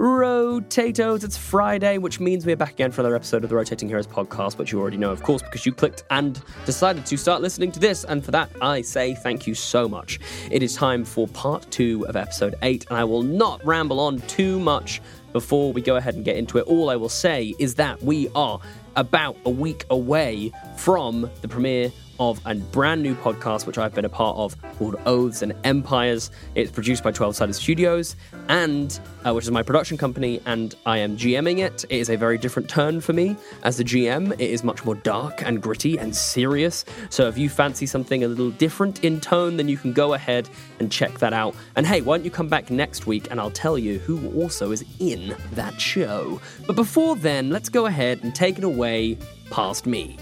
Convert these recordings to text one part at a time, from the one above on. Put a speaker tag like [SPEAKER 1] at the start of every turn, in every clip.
[SPEAKER 1] Rotators. It's Friday, which means we're back again for another episode of the Rotating Heroes podcast, which you already know, of course, because you clicked and decided to start listening to this, and for that, I say thank you so much. It is time for part 2 of episode 8, and I will not ramble on too much before we go ahead and get into it. All I will say is that we are about a week away from the premiere of a brand new podcast which I've been a part of called Oaths and Empires. It's produced by 12 Sided Studios, and which is my production company, and I am GMing it. It is a very different turn for me as the GM. It is much more dark and gritty and serious. So if you fancy something a little different in tone, then you can go ahead and check that out. And hey, why don't you come back next week and I'll tell you who also is in that show. But before then, let's go ahead and take it away past me.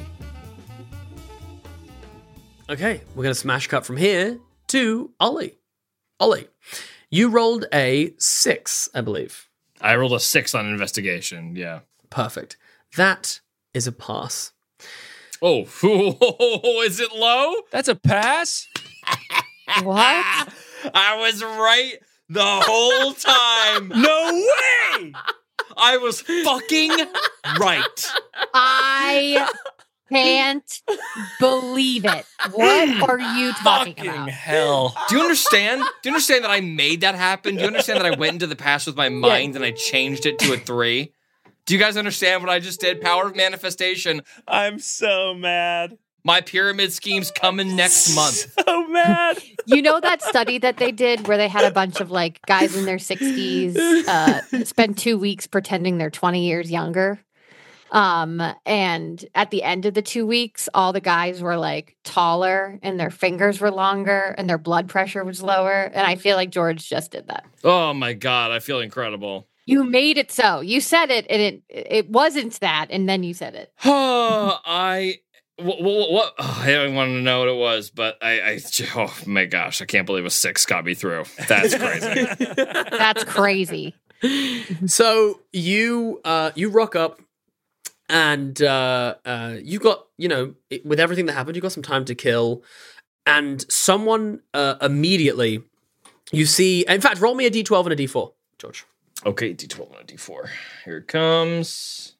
[SPEAKER 1] Okay, we're going to smash cut from here to Ollie. Ollie, you rolled a 6, I believe.
[SPEAKER 2] I rolled a 6 on investigation, yeah.
[SPEAKER 1] Perfect. That is a pass.
[SPEAKER 2] Oh, is it low?
[SPEAKER 3] That's a pass?
[SPEAKER 4] What?
[SPEAKER 2] I was right the whole time.
[SPEAKER 3] No way!
[SPEAKER 2] I was fucking right.
[SPEAKER 4] I can't believe it. What are you talking
[SPEAKER 3] Fucking
[SPEAKER 4] about?
[SPEAKER 3] hell.
[SPEAKER 2] Do you understand? Do you understand that I made that happen? Do you understand that I went into the past with my mind and I changed it to a 3? Do you guys understand what I just did? Power of manifestation.
[SPEAKER 3] I'm so mad.
[SPEAKER 2] My pyramid scheme's coming next month.
[SPEAKER 3] So mad.
[SPEAKER 4] You know that study that they did where they had a bunch of like guys in their 60s spend 2 weeks pretending they're 20 years younger? And at the end of the 2 weeks, all the guys were like taller and their fingers were longer and their blood pressure was lower. And I feel like George just did that.
[SPEAKER 2] Oh my God, I feel incredible.
[SPEAKER 4] You made it so. You said it and it wasn't that. And then you said it.
[SPEAKER 2] What? Oh, I don't want to know what it was, but oh my gosh, I can't believe a 6 got me through. That's crazy.
[SPEAKER 4] That's crazy.
[SPEAKER 1] So you rock up, and you got, with everything that happened, you got some time to kill, and someone immediately, you see, in fact, roll me a d12 and a d4, George.
[SPEAKER 2] Okay, d12 and a d4. Here it comes.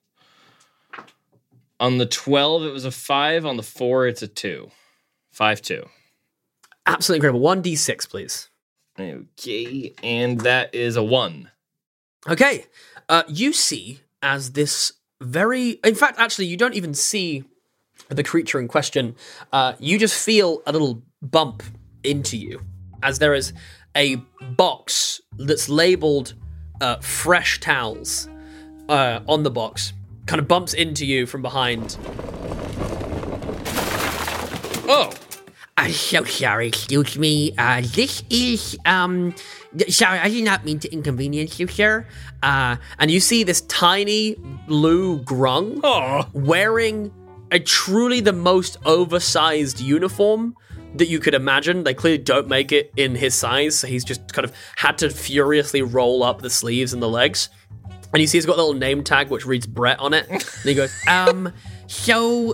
[SPEAKER 2] On the 12, it was a 5. On the 4, it's a 2. 5-2.
[SPEAKER 1] Absolutely incredible. 1d6, please.
[SPEAKER 2] Okay, and that is a 1.
[SPEAKER 1] Okay, you see as this in fact, actually, you don't even see the creature in question. You just feel a little bump into you as there is a box that's labeled fresh towels on the box. Kind of bumps into you from behind.
[SPEAKER 2] Oh!
[SPEAKER 5] I'm so sorry, excuse me. This is, sorry, I did not mean to inconvenience you, sir.
[SPEAKER 1] And you see this tiny blue grung wearing a truly the most oversized uniform that you could imagine. They clearly don't make it in his size, so he's just kind of had to furiously roll up the sleeves and the legs. And you see he's got a little name tag which reads Brett on it. And he goes,
[SPEAKER 5] sorry,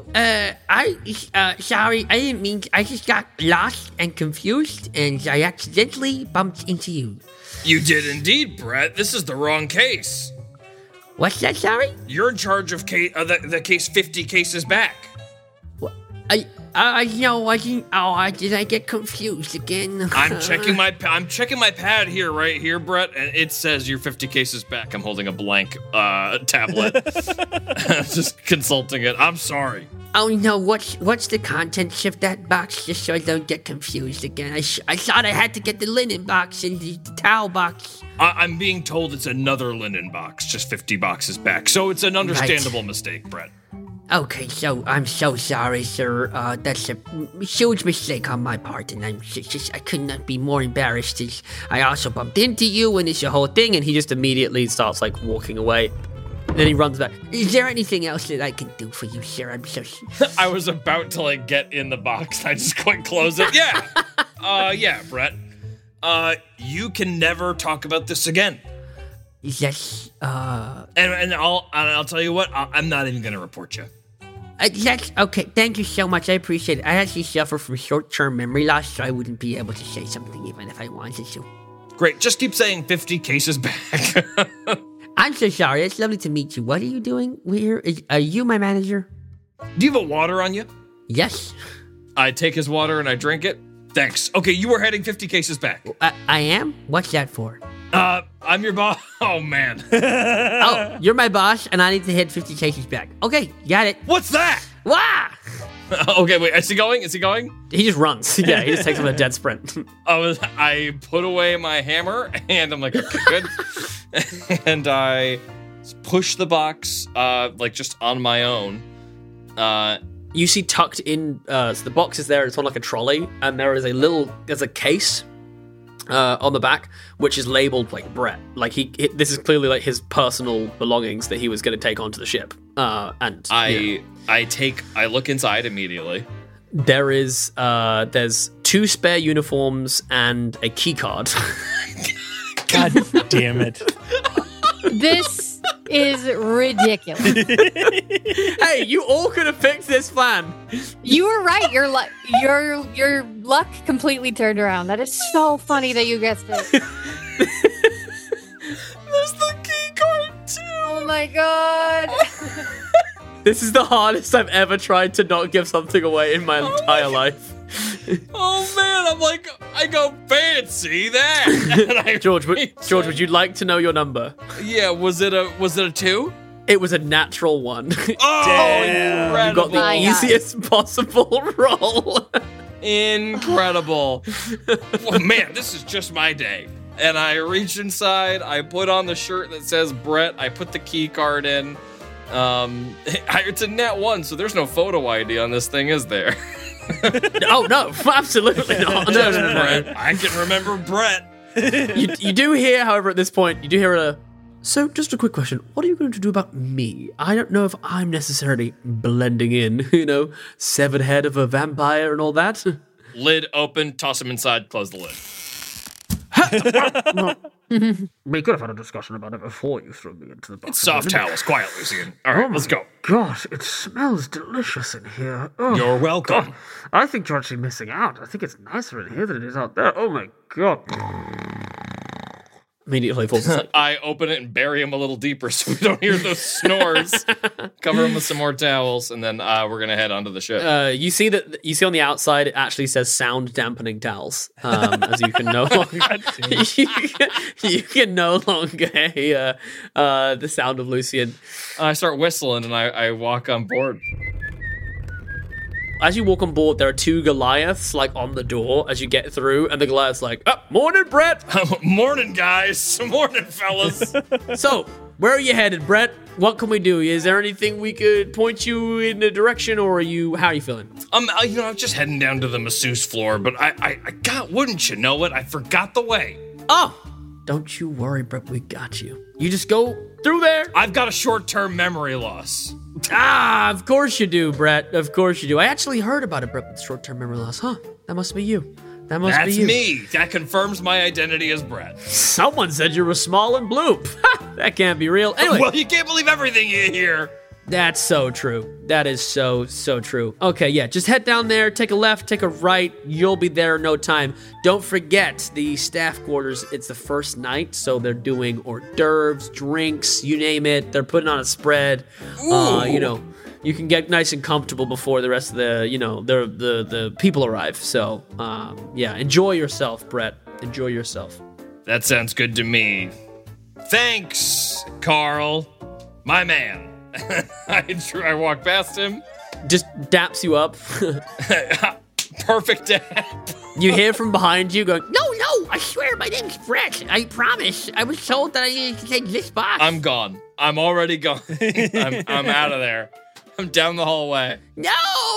[SPEAKER 5] I didn't mean to, I just got lost and confused, and I accidentally bumped into you.
[SPEAKER 2] You did indeed, Brett. This is the wrong case.
[SPEAKER 5] What's that, sorry?
[SPEAKER 2] You're in charge of the case 50 cases back.
[SPEAKER 5] What? Did I get confused again?
[SPEAKER 2] I'm checking my pad here, right here, Brett, and it says you're 50 cases back. I'm holding a blank tablet, just consulting it. I'm sorry.
[SPEAKER 5] Oh no, what's the contents of that box, just so I don't get confused again? I thought I had to get the linen box and the towel box.
[SPEAKER 2] I'm being told it's another linen box, just 50 boxes back, so it's an understandable mistake, Brett.
[SPEAKER 5] Okay, so I'm so sorry, sir. That's a huge mistake on my part, and I could not be more embarrassed. I also bumped into you, and it's a whole thing.
[SPEAKER 1] and he just immediately starts like walking away. Then he runs back.
[SPEAKER 5] Is there anything else that I can do for you, sir? I'm so...
[SPEAKER 2] I was about to like get in the box. I just quick close it. Yeah. Yeah, Brett. You can never talk about this again.
[SPEAKER 5] Yes,
[SPEAKER 2] And I'll tell you what, I'm not even gonna report you.
[SPEAKER 5] That's okay. Thank you so much. I appreciate it. I actually suffer from short-term memory loss, so I wouldn't be able to say something even if I wanted to.
[SPEAKER 2] Great, just keep saying 50 cases back.
[SPEAKER 5] I'm so sorry. It's lovely to meet you. What are you doing here? Are you my manager?
[SPEAKER 2] Do you have a water on you?
[SPEAKER 5] Yes.
[SPEAKER 2] I take his water and I drink it. Thanks. Okay, you were heading 50 cases back.
[SPEAKER 5] I am? What's that for?
[SPEAKER 2] I'm your boss. Oh, man.
[SPEAKER 5] Oh, you're my boss, and I need to hit 50 cases back. Okay, got it.
[SPEAKER 2] What's that?
[SPEAKER 5] Wah!
[SPEAKER 2] Okay, wait. Is he going? Is he going?
[SPEAKER 1] He just runs. Yeah, he just takes on a dead sprint.
[SPEAKER 2] I put away my hammer, and I'm like, okay, good. And I push the box, like, just on my own.
[SPEAKER 1] You see tucked in, so the box is there, it's on like a trolley, and there's a case on the back, which is labeled like Brett. Like this is clearly like his personal belongings that he was going to take onto the ship. And
[SPEAKER 2] I look inside immediately.
[SPEAKER 1] there's 2 spare uniforms and a key card.
[SPEAKER 3] God damn it.
[SPEAKER 4] This is ridiculous.
[SPEAKER 1] Hey, you all could have picked this plan.
[SPEAKER 4] You were right. Your luck completely turned around. That is so funny that you guessed it.
[SPEAKER 2] There's the key card too.
[SPEAKER 4] Oh my god.
[SPEAKER 1] This is the hardest I've ever tried to not give something away in my entire life.
[SPEAKER 2] Oh man, I'm like, I go fancy that.
[SPEAKER 1] George, would you like to know your number?
[SPEAKER 2] Yeah, was it a 2?
[SPEAKER 1] It was a natural 1.
[SPEAKER 2] Oh,
[SPEAKER 3] Damn.
[SPEAKER 1] You got the
[SPEAKER 4] My God.
[SPEAKER 1] easiest possible roll.
[SPEAKER 2] incredible. Well, man, this is just my day. And I reach inside, I put on the shirt that says Brett, I put the key card in. It's a net 1, so there's no photo ID on this thing, is there?
[SPEAKER 1] Oh, no, absolutely not. No.
[SPEAKER 2] Brett. I can remember Brett.
[SPEAKER 1] You do hear, however, at this point, you do hear a... So, just a quick question. What are you going to do about me? I don't know if I'm necessarily blending in, severed head of a vampire and all that.
[SPEAKER 2] Lid open, toss him inside, close the lid.
[SPEAKER 1] We could have had a discussion about it before you threw me into the box.
[SPEAKER 2] It's soft towels, quiet, Lucian. All right, let's go.
[SPEAKER 1] Gosh, it smells delicious in here. Oh,
[SPEAKER 2] You're welcome.
[SPEAKER 1] I think you're actually missing out. I think it's nicer in here than it is out there. Oh my god. Immediately falls asleep.
[SPEAKER 2] I open it and bury him a little deeper so we don't hear those snores. Cover him with some more towels, and then we're gonna head onto the ship.
[SPEAKER 1] You see on the outside it actually says sound dampening towels, as you can no longer you can no longer hear the sound of Lucian.
[SPEAKER 2] I start whistling and I walk on board.
[SPEAKER 1] As you walk on board, there are 2 Goliaths like on the door as you get through, and the Goliath's like, "Oh, morning, Brett."
[SPEAKER 2] Morning, guys. Morning, fellas.
[SPEAKER 1] So, where are you headed, Brett? What can we do? Is there anything we could point you in a direction, or how are you feeling?
[SPEAKER 2] I'm just heading down to the masseuse floor, but I got, wouldn't you know it? I forgot the way.
[SPEAKER 1] Oh, don't you worry, Brett. We got you. You just go through there.
[SPEAKER 2] I've got a short-term memory loss.
[SPEAKER 1] Of course you do, Brett. Of course you do. I actually heard about it, Brett, with short-term memory loss. Huh? That must be you.
[SPEAKER 2] That's me. That confirms my identity as Brett.
[SPEAKER 1] Someone said you were small and bloop. That can't be real. Anyway.
[SPEAKER 2] Well, you can't believe everything you hear.
[SPEAKER 1] That's so true. That is so true. Okay, yeah, just head down there, take a left, take a right. You'll be there in no time. Don't forget the staff quarters. It's the first night, so they're doing hors d'oeuvres, drinks, you name it. They're putting on a spread. You can get nice and comfortable before the rest of the people arrive. So, enjoy yourself, Brett. Enjoy yourself.
[SPEAKER 2] That sounds good to me. Thanks, Carl. My man. I walk past him.
[SPEAKER 1] Just daps you up.
[SPEAKER 2] Perfect dap.
[SPEAKER 1] You hear from behind you going,
[SPEAKER 5] No, I swear my name's Brett. I promise. I was told that I needed to take this box.
[SPEAKER 2] I'm gone. I'm already gone. I'm out of there. I'm down the hallway.
[SPEAKER 5] No!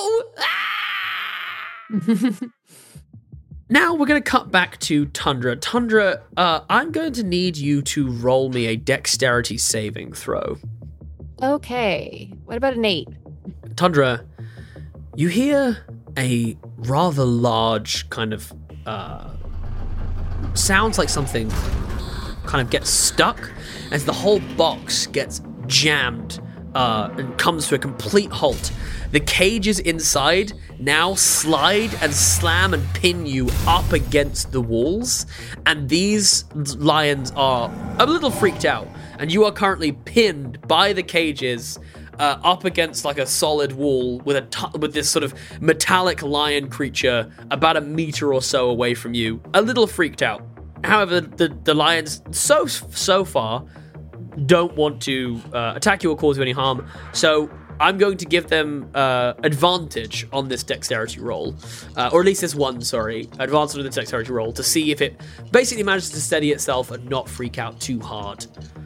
[SPEAKER 1] Now we're going to cut back to Tundra. Tundra, I'm going to need you to roll me a dexterity saving throw.
[SPEAKER 4] Okay. What about an 8?
[SPEAKER 1] Tundra, you hear a rather large kind of sounds like something kind of gets stuck as the whole box gets jammed and comes to a complete halt. The cages inside now slide and slam and pin you up against the walls, and these lions are a little freaked out and you are currently pinned by the cages up against like a solid wall with this sort of metallic lion creature about a meter or so away from you, a little freaked out. However, the lions so far don't want to attack you or cause you any harm, so I'm going to give them advantage on this dexterity roll, or at least this one, advantage on the dexterity roll to see if it basically manages to steady itself and not freak out too hard.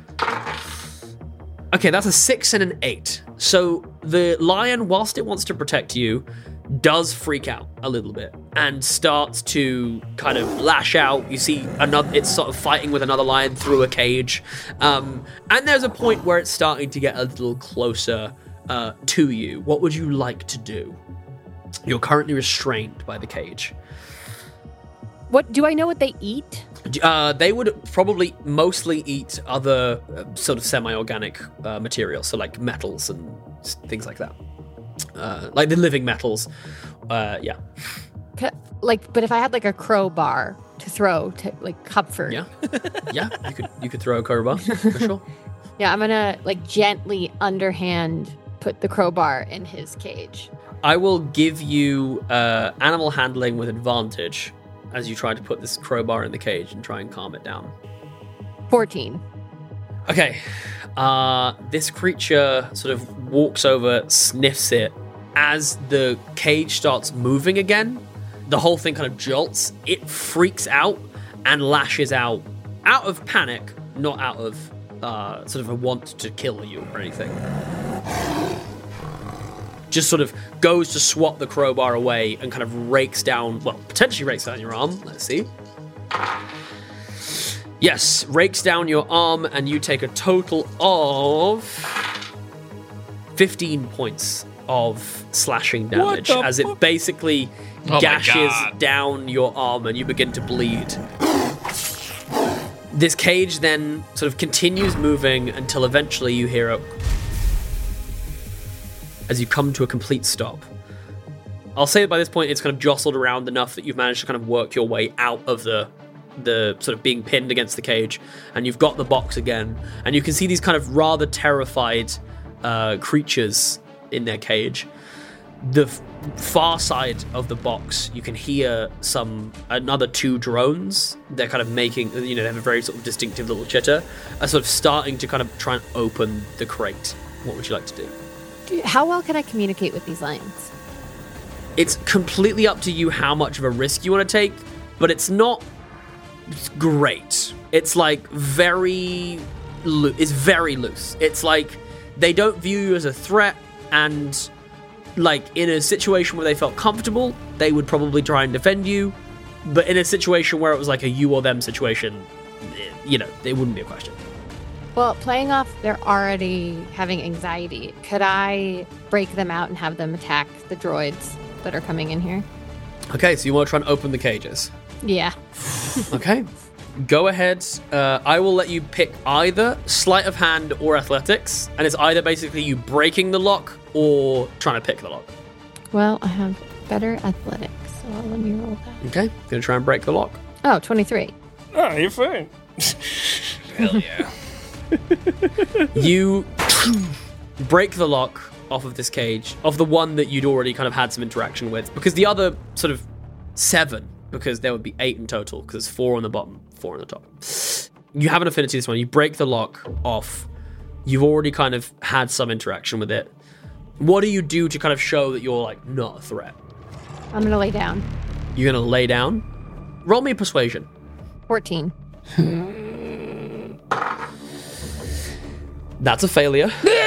[SPEAKER 1] Okay, that's a 6 and an 8. So the lion, whilst it wants to protect you, does freak out a little bit and starts to kind of lash out. You see it's sort of fighting with another lion through a cage. And there's a point where it's starting to get a little closer to you. What would you like to do? You're currently restrained by the cage.
[SPEAKER 4] What do I know what they eat?
[SPEAKER 1] They would probably mostly eat other sort of semi-organic materials, so like metals and things like that. Like the living metals. Yeah.
[SPEAKER 4] But if I had like a crowbar to throw to like comfort.
[SPEAKER 1] Yeah. Yeah, you could throw a crowbar for sure.
[SPEAKER 4] Yeah, I'm gonna like gently underhand put the crowbar in his cage.
[SPEAKER 1] I will give you animal handling with advantage as you try to put this crowbar in the cage and try and calm it down.
[SPEAKER 4] 14.
[SPEAKER 1] Okay. This creature sort of walks over, sniffs it. As the cage starts moving again, the whole thing kind of jolts. It freaks out and lashes out of panic, not out of sort of a want to kill you or anything. Just sort of goes to swat the crowbar away and kind of potentially rakes down your arm. Let's see. Yes, rakes down your arm, and you take a total of 15 points of slashing damage as it basically gashes down your arm and you begin to bleed. This cage then sort of continues moving until eventually you hear as you come to a complete stop. I'll say that by this point it's kind of jostled around enough that you've managed to kind of work your way out of the sort of being pinned against the cage, and you've got the box again, and you can see these kind of rather terrified creatures in their cage. The far side of the box, you can hear another 2 drones. They're kind of making, they have a very sort of distinctive little chitter, are sort of starting to kind of try and open the crate. What would you like to do?
[SPEAKER 4] How well can I communicate with these lions?
[SPEAKER 1] It's completely up to you how much of a risk you want to take, but it's not great. It's like very loose. It's like they don't view you as a threat, and like in a situation where they felt comfortable, they would probably try and defend you, but in a situation where it was like a you or them situation, it wouldn't be a question.
[SPEAKER 4] Well, playing off they're already having anxiety, could I break them out and have them attack the droids that are coming in here?
[SPEAKER 1] Okay, so you want to try and open the cages?
[SPEAKER 4] Yeah.
[SPEAKER 1] Okay. Go ahead. I will let you pick either sleight of hand or athletics, and it's either basically you breaking the lock or trying to pick the lock.
[SPEAKER 4] Well, I have better athletics, so let me roll that.
[SPEAKER 1] Okay, gonna try and break the lock.
[SPEAKER 4] Oh, 23.
[SPEAKER 3] Oh, you're fine.
[SPEAKER 2] Hell yeah.
[SPEAKER 1] You break the lock off of this cage, of the one that you'd already kind of had some interaction with, because the other sort of 7, because there would be 8 in total, because there's 4 on the bottom, 4 on the top. You have an affinity to this one. You break the lock off. You've already kind of had some interaction with it. What do you do to kind of show that you're like not a threat?
[SPEAKER 4] I'm going to lay down.
[SPEAKER 1] You're going to lay down? Roll me a persuasion.
[SPEAKER 4] 14.
[SPEAKER 1] That's a failure.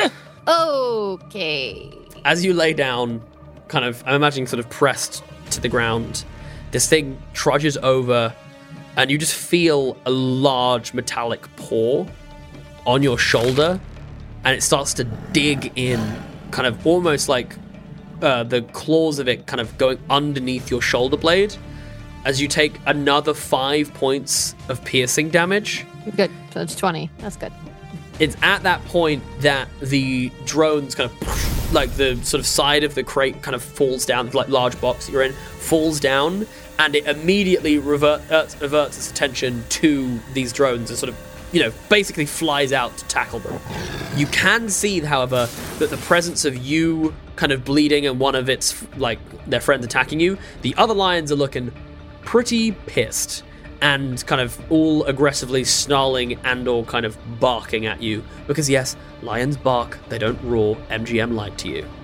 [SPEAKER 4] Okay.
[SPEAKER 1] As you lay down, kind of, I'm imagining sort of pressed to the ground, this thing trudges over, and you just feel a large metallic paw on your shoulder, and it starts to dig in, kind of almost like the claws of it kind of going underneath your shoulder blade, as you take another 5 points of piercing damage.
[SPEAKER 4] Good. So it's 20. That's good.
[SPEAKER 1] It's at that point that the drones kind of, like the sort of side of the crate kind of falls down, like large box that you're in, falls down, and it immediately averts its attention to these drones and sort of basically flies out to tackle them. You can see, however, that the presence of you kind of bleeding and one of its, their friends attacking you, the other lions are looking pretty pissed and kind of all aggressively snarling and or kind of barking at you. Because yes, lions bark, they don't roar. MGM lied to you.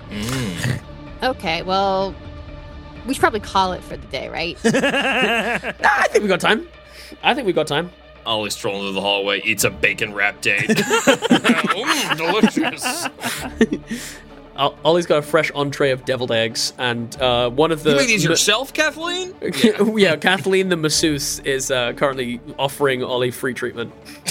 [SPEAKER 4] Okay, well, we should probably call it for the day, right?
[SPEAKER 1] I think we got time.
[SPEAKER 2] Ollie strolling through the hallway, eats a bacon wrap date. Delicious.
[SPEAKER 1] Ollie's got a fresh entree of deviled eggs, and one of the...
[SPEAKER 2] You make these yourself, Kathleen?
[SPEAKER 1] Yeah, Kathleen the masseuse is currently offering Ollie free treatment.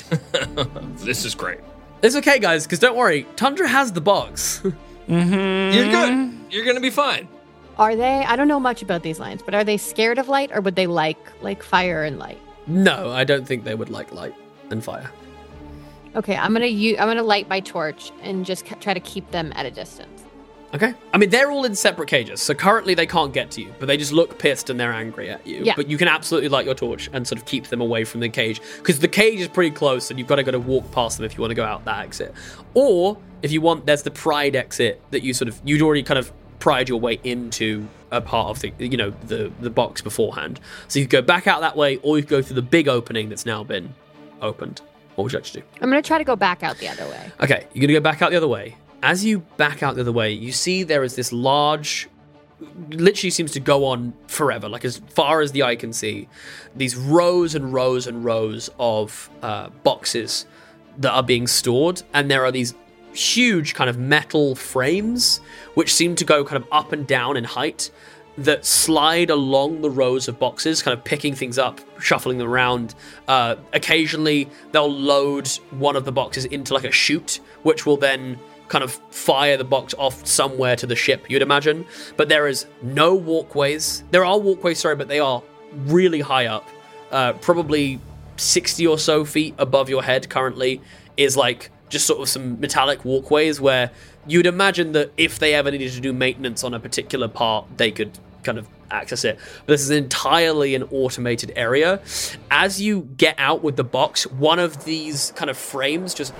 [SPEAKER 2] This is great.
[SPEAKER 1] It's okay, guys, because don't worry, Tundra has the box.
[SPEAKER 2] You're good. You're going to be fine.
[SPEAKER 4] Are they? I don't know much about these lions, but are they scared of light, or would they like fire and light?
[SPEAKER 1] No, I don't think they would like light and fire.
[SPEAKER 4] Okay, I'm gonna light my torch and just try to keep them at a distance.
[SPEAKER 1] Okay. I mean, they're all in separate cages, so currently they can't get to you, but they just look pissed and they're angry at you.
[SPEAKER 4] Yeah.
[SPEAKER 1] But you can absolutely light your torch and sort of keep them away from the cage, because the cage is pretty close and you've got to go to walk past them if you want to go out that exit. Or, if you want, there's the pride exit that you'd already kind of pried your way into a part of the box beforehand. So you could go back out that way, or you could go through the big opening that's now been opened. What would you like to do?
[SPEAKER 4] I'm gonna try to go back out the other way.
[SPEAKER 1] Okay, you're gonna go back out the other way. As you back out the other way, you see there is this large, literally seems to go on forever, like as far as the eye can see, these rows and rows and rows of boxes that are being stored, and there are these huge kind of metal frames which seem to go kind of up and down in height that slide along the rows of boxes, kind of picking things up, shuffling them around. Occasionally they'll load one of the boxes into like a chute, which will then kind of fire the box off somewhere to the ship, you'd imagine. But there is no walkways. There are walkways, but they are really high up. Probably 60 or so feet above your head currently is like just sort of some metallic walkways where you'd imagine that if they ever needed to do maintenance on a particular part, they could kind of access it. But this is entirely an automated area. As you get out with the box, one of these kind of frames just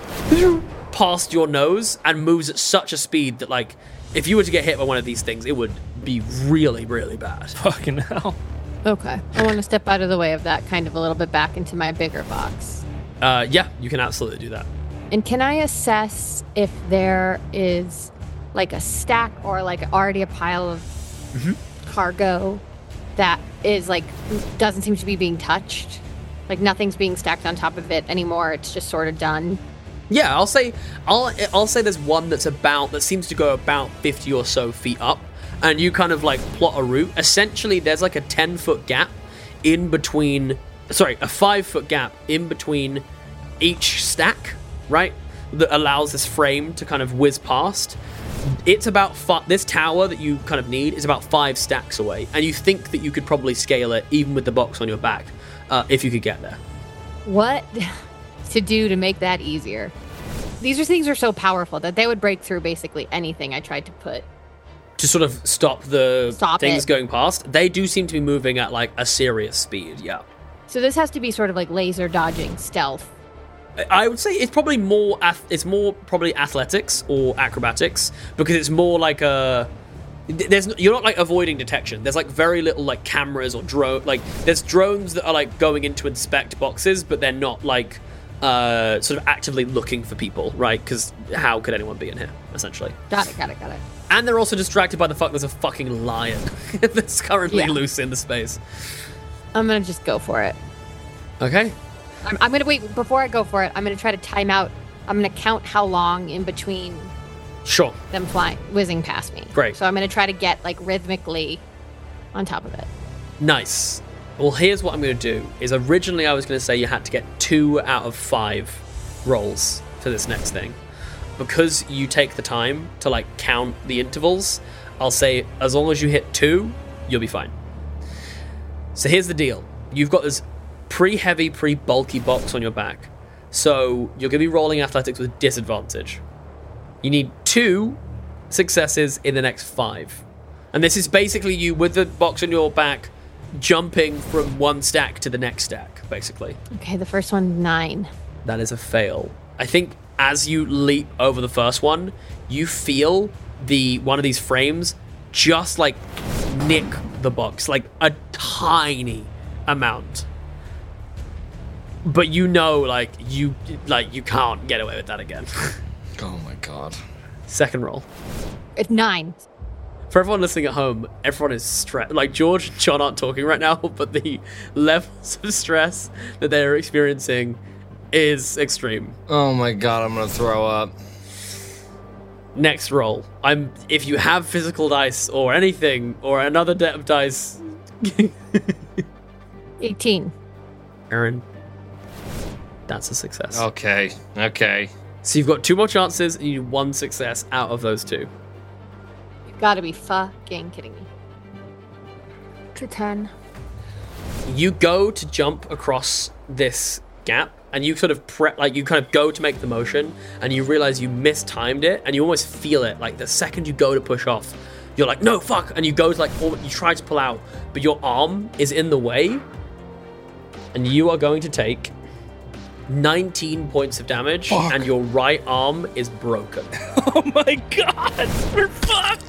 [SPEAKER 1] past your nose and moves at such a speed that, like, if you were to get hit by one of these things, it would be really, really bad.
[SPEAKER 3] Fucking hell.
[SPEAKER 4] Okay, I want to step out of the way of that, kind of a little bit back into my bigger box.
[SPEAKER 1] Yeah, you can absolutely do that.
[SPEAKER 4] And can I assess if there is like a stack or like already a pile of cargo that is like doesn't seem to be being touched? Like nothing's being stacked on top of it anymore. It's just sort of done.
[SPEAKER 1] Yeah, I'll say there's one that seems to go about 50 or so feet up, and you kind of like plot a route. Essentially, there's like a 10-foot gap in between. Sorry, a 5-foot gap in between each stack, right? That allows this frame to kind of whiz past. It's about this tower that you kind of need is about 5 stacks away, and you think that you could probably scale it even with the box on your back if you could get there.
[SPEAKER 4] What to do to make that easier? These things are so powerful that they would break through basically anything I tried to put.
[SPEAKER 1] To sort of stop things
[SPEAKER 4] it.
[SPEAKER 1] going past. They do seem to be moving at like a serious speed, yeah.
[SPEAKER 4] So this has to be sort of like laser dodging stealth.
[SPEAKER 1] I would say it's probably more probably athletics or acrobatics, because it's more like you're not like avoiding detection. There's like very little like cameras or drone, like there's drones that are like going in to inspect boxes, but they're not like sort of actively looking for people, right? Because how could anyone be in here, essentially?
[SPEAKER 4] Got it.
[SPEAKER 1] And they're also distracted by the fact there's a fucking lion that's currently loose in the space.
[SPEAKER 4] I'm gonna just go for it.
[SPEAKER 1] Okay.
[SPEAKER 4] I'm gonna wait. Before I go for it, I'm gonna try to time out. I'm gonna count how long in between
[SPEAKER 1] Sure.
[SPEAKER 4] them whizzing past me.
[SPEAKER 1] Great.
[SPEAKER 4] So I'm gonna try to get like rhythmically on top of it.
[SPEAKER 1] Nice. Well, here's what I'm going to do. Is originally I was going to say you had to get 2 out of 5 rolls for this next thing. Because you take the time to like count the intervals, I'll say as long as you hit 2, you'll be fine. So here's the deal. You've got this pretty-heavy, pretty-bulky box on your back. So you're going to be rolling athletics with disadvantage. You need 2 successes in the next 5. And this is basically you with the box on your back jumping from one stack to the next stack, basically.
[SPEAKER 4] Okay, the first one 9.
[SPEAKER 1] That is a fail. I think as you leap over the first one, you feel one of these frames just like nick the box, like a tiny amount. But you know, like you can't get away with that again.
[SPEAKER 2] Oh my god.
[SPEAKER 1] Second roll.
[SPEAKER 4] It's 9.
[SPEAKER 1] For everyone listening at home, everyone is stressed. Like George and John aren't talking right now, but the levels of stress that they're experiencing is extreme.
[SPEAKER 2] Oh my god, I'm gonna throw up.
[SPEAKER 1] Next roll. If you have physical dice or anything or another deck of dice.
[SPEAKER 4] 18.
[SPEAKER 1] Aaron, that's a success.
[SPEAKER 2] Okay.
[SPEAKER 1] So you've got 2 more chances and you need 1 success out of those 2.
[SPEAKER 4] You've got to be fucking kidding me. To 10.
[SPEAKER 1] You go to jump across this gap and you sort of you kind of go to make the motion and you realize you mistimed it and you almost feel it. Like the second you go to push off, you're like, no, fuck. And you go to you try to pull out, but your arm is in the way and you are going to take 19 points of damage.
[SPEAKER 3] Fuck.
[SPEAKER 1] And your right arm is broken.
[SPEAKER 3] Oh my god, we're fucked.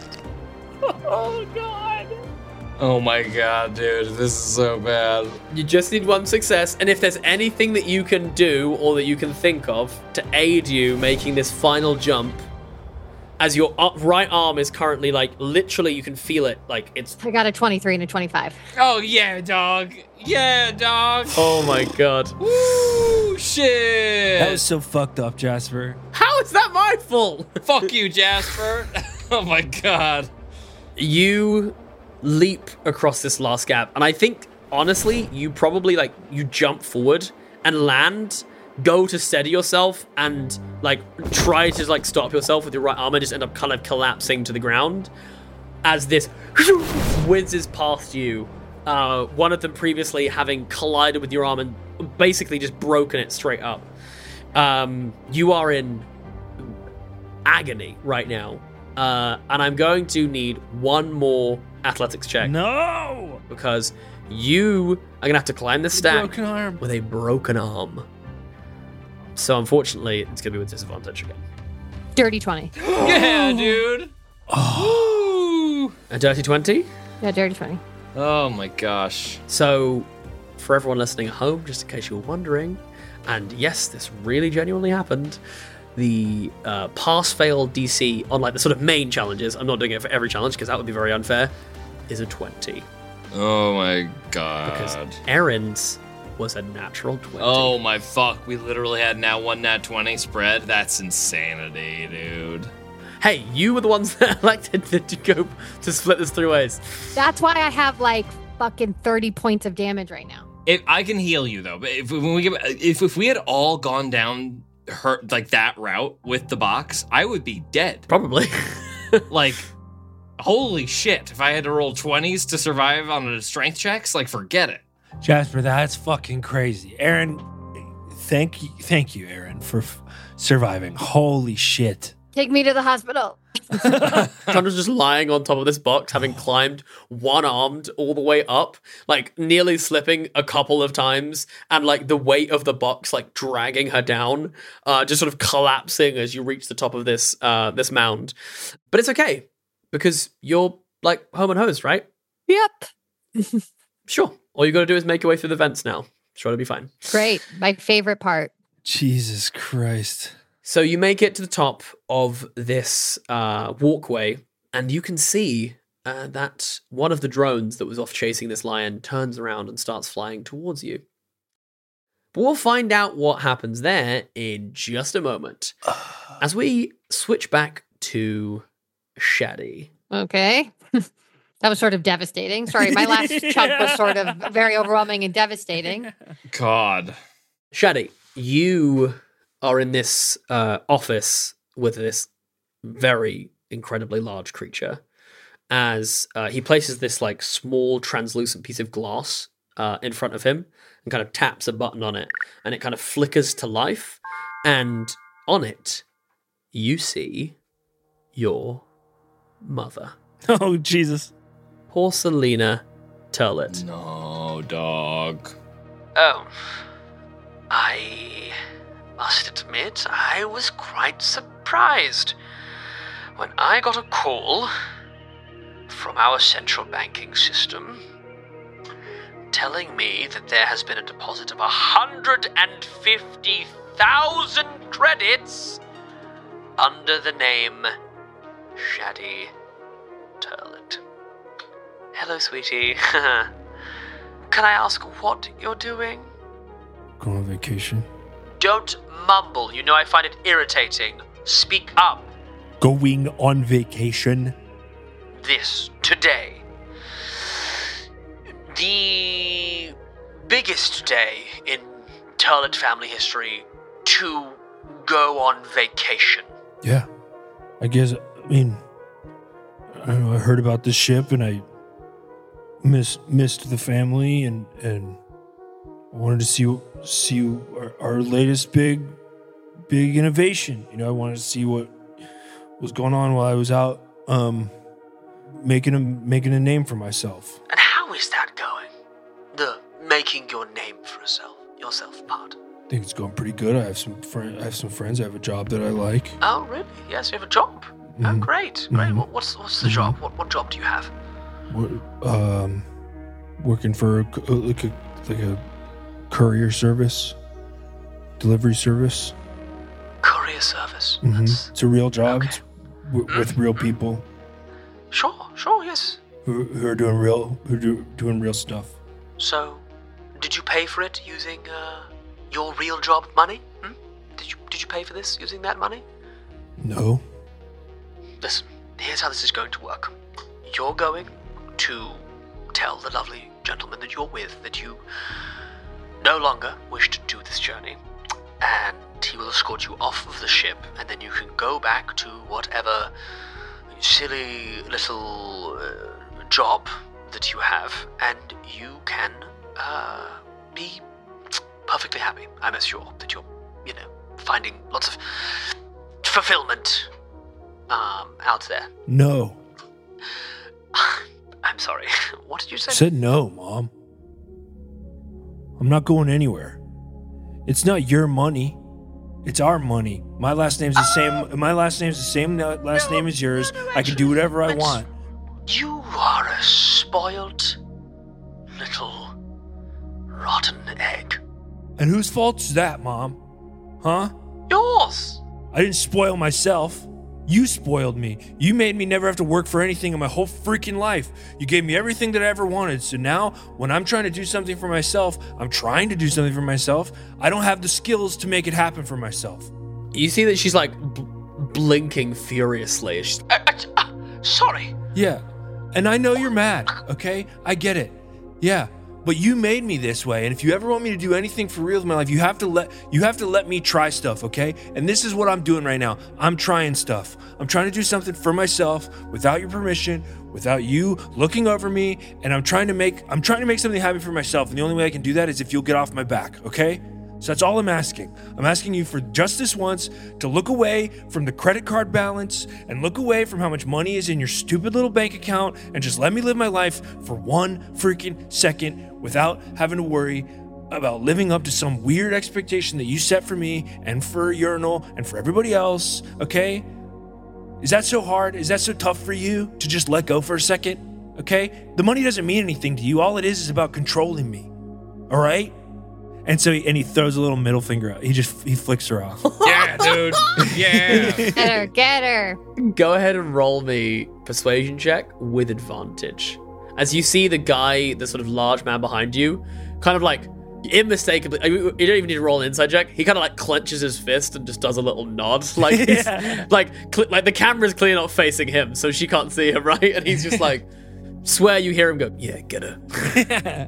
[SPEAKER 3] Oh god.
[SPEAKER 2] Oh my god, dude, this is so bad.
[SPEAKER 1] You just need 1 success, and if there's anything that you can do or that you can think of to aid you making this final jump, as your right arm is currently, like, literally you can feel it, like, it's...
[SPEAKER 4] I got a 23 and a 25.
[SPEAKER 2] Oh yeah, dog. Yeah, dog.
[SPEAKER 1] Oh my god.
[SPEAKER 2] Woo, shit.
[SPEAKER 3] That was so fucked up, Jasper.
[SPEAKER 1] How is that my fault?
[SPEAKER 2] Fuck you, Jasper. Oh my god.
[SPEAKER 1] You leap across this last gap, and I think, honestly, you probably, like, you jump forward and land... go to steady yourself and like try to like stop yourself with your right arm and just end up kind of collapsing to the ground as this whizzes past you. One of them previously having collided with your arm and basically just broken it straight up. You are in agony right now. And I'm going to need 1 more athletics check.
[SPEAKER 3] No!
[SPEAKER 1] Because you are going to have to climb this stack
[SPEAKER 3] Broken arm.
[SPEAKER 1] with a broken arm. So unfortunately, it's going to be with disadvantage again.
[SPEAKER 4] Dirty 20.
[SPEAKER 2] Yeah, dude. Oh.
[SPEAKER 1] A dirty 20?
[SPEAKER 4] Yeah, dirty 20.
[SPEAKER 2] Oh my gosh.
[SPEAKER 1] So, for everyone listening at home, just in case you were wondering, and yes, this really genuinely happened, the pass-fail DC on like the sort of main challenges, I'm not doing it for every challenge because that would be very unfair, is a 20.
[SPEAKER 2] Oh my god.
[SPEAKER 1] Because Aaron's was a natural 20.
[SPEAKER 2] Oh my fuck. We literally had now 1 nat 20 spread. That's insanity, dude.
[SPEAKER 1] Hey, you were the ones that elected to go to split this 3 ways.
[SPEAKER 4] That's why I have like fucking 30 points of damage right now.
[SPEAKER 2] I can heal you though, but if we had all gone down like that route with the box, I would be dead.
[SPEAKER 1] Probably.
[SPEAKER 2] Like, holy shit! If I had to roll 20s to survive on the strength checks, like, forget it.
[SPEAKER 3] Jasper, that's fucking crazy. Aaron, thank you, Aaron, for surviving. Holy shit.
[SPEAKER 4] Take me to the hospital.
[SPEAKER 1] Chandra's just lying on top of this box, having climbed one-armed all the way up, like nearly slipping a couple of times, and like the weight of the box like dragging her down, just sort of collapsing as you reach the top of this this mound. But it's okay because you're like home and hosed, right?
[SPEAKER 4] Yep.
[SPEAKER 1] Sure. All you got to do is make your way through the vents now. Sure, it'll be fine.
[SPEAKER 4] Great. My favorite part.
[SPEAKER 3] Jesus Christ.
[SPEAKER 1] So you make it to the top of this walkway, and you can see that one of the drones that was off chasing this lion turns around and starts flying towards you. But we'll find out what happens there in just a moment, as we switch back to Shaddy.
[SPEAKER 4] Okay. That was sort of devastating. Sorry, my last chunk was sort of very overwhelming and devastating.
[SPEAKER 2] God.
[SPEAKER 1] Shaddy, you are in this office with this very incredibly large creature as he places this like small translucent piece of glass in front of him and kind of taps a button on it, and it kind of flickers to life, and on it you see your mother.
[SPEAKER 3] Oh, Jesus.
[SPEAKER 1] Poor Selena Turlet.
[SPEAKER 2] No, dog.
[SPEAKER 5] Oh, I
[SPEAKER 6] must admit, I was quite surprised when I got a call from our central banking system telling me that there has been a deposit of 150,000 credits under the name Shaddy Turlet. Hello, sweetie. Can I ask what you're doing?
[SPEAKER 3] Going on vacation.
[SPEAKER 6] Don't mumble. You know I find it irritating. Speak up.
[SPEAKER 3] Going on vacation.
[SPEAKER 6] This today. The biggest day in Turlet family history to go on vacation.
[SPEAKER 3] Yeah. I guess, I mean, I don't know, I heard about this ship and I missed the family and I wanted to see our latest big innovation. You know, I wanted to see what was going on while I was out making a name for myself.
[SPEAKER 6] And how is that going? The making your name for yourself part.
[SPEAKER 3] I think it's going pretty good. I have some friends. I have a job that I like.
[SPEAKER 6] Oh, really? Yes, you have a job.
[SPEAKER 3] Mhm.
[SPEAKER 6] Oh, great.
[SPEAKER 3] Mhm.
[SPEAKER 6] What's the job? What job do you have?
[SPEAKER 3] Working for a courier service, delivery service.
[SPEAKER 6] Courier service.
[SPEAKER 3] Mm-hmm. It's a real job.
[SPEAKER 6] Okay.
[SPEAKER 3] It's with real people
[SPEAKER 6] Sure, yes.
[SPEAKER 3] who are doing real stuff.
[SPEAKER 6] So, did you pay for it using your real job money? Did you pay for this using that money?
[SPEAKER 3] No.
[SPEAKER 6] Listen, here's how this is going to work. You're going to tell the lovely gentleman that you're with that you no longer wish to do this journey, and he will escort you off of the ship, and then you can go back to whatever silly little job that you have, and you can be perfectly happy. I'm sure that you're, finding lots of fulfillment out there.
[SPEAKER 3] No.
[SPEAKER 6] I'm sorry. What did you say?
[SPEAKER 3] I said no, Mom. I'm not going anywhere. It's not your money. It's our money. My last name's the same. My last name's the same last name as yours. I can do whatever I want.
[SPEAKER 6] You are a spoiled little rotten egg.
[SPEAKER 3] And whose fault's that, Mom? Huh?
[SPEAKER 6] Yours.
[SPEAKER 3] I didn't spoil myself. You spoiled me. You made me never have to work for anything in my whole freaking life. You gave me everything that I ever wanted. So now, when I'm trying to do something for myself, I don't have the skills to make it happen for myself.
[SPEAKER 1] You see that she's like blinking furiously. She's,
[SPEAKER 6] Sorry.
[SPEAKER 3] Yeah. And I know you're mad, okay? I get it. Yeah. But you made me this way, and if you ever want me to do anything for real with my life, you have to let me try stuff, okay? And this is what I'm doing right now. I'm trying stuff. I'm trying to do something for myself without your permission, without you looking over me, and I'm trying to make something happen for myself. And the only way I can do that is if you'll get off my back, okay? So that's all I'm asking. I'm asking you for just this once to look away from the credit card balance and look away from how much money is in your stupid little bank account and just let me live my life for one freaking second without having to worry about living up to some weird expectation that you set for me and for Urinal and for everybody else, okay? Is that so hard? Is that so tough for you to just let go for a second, okay? The money doesn't mean anything to you. All it is about controlling me, all right? And so he throws a little middle finger out. He flicks her off.
[SPEAKER 2] Yeah, dude. Yeah.
[SPEAKER 4] Get her.
[SPEAKER 1] go ahead and roll me persuasion check with advantage. As you see the guy, the sort of large man behind you, kind of like unmistakably, you don't even need to roll an inside check. He kind of like clenches his fist and just does a little nod, like he's, like the camera's clearly not facing him, so she can't see him, right? And he's just like, swear you hear him go, yeah, get her.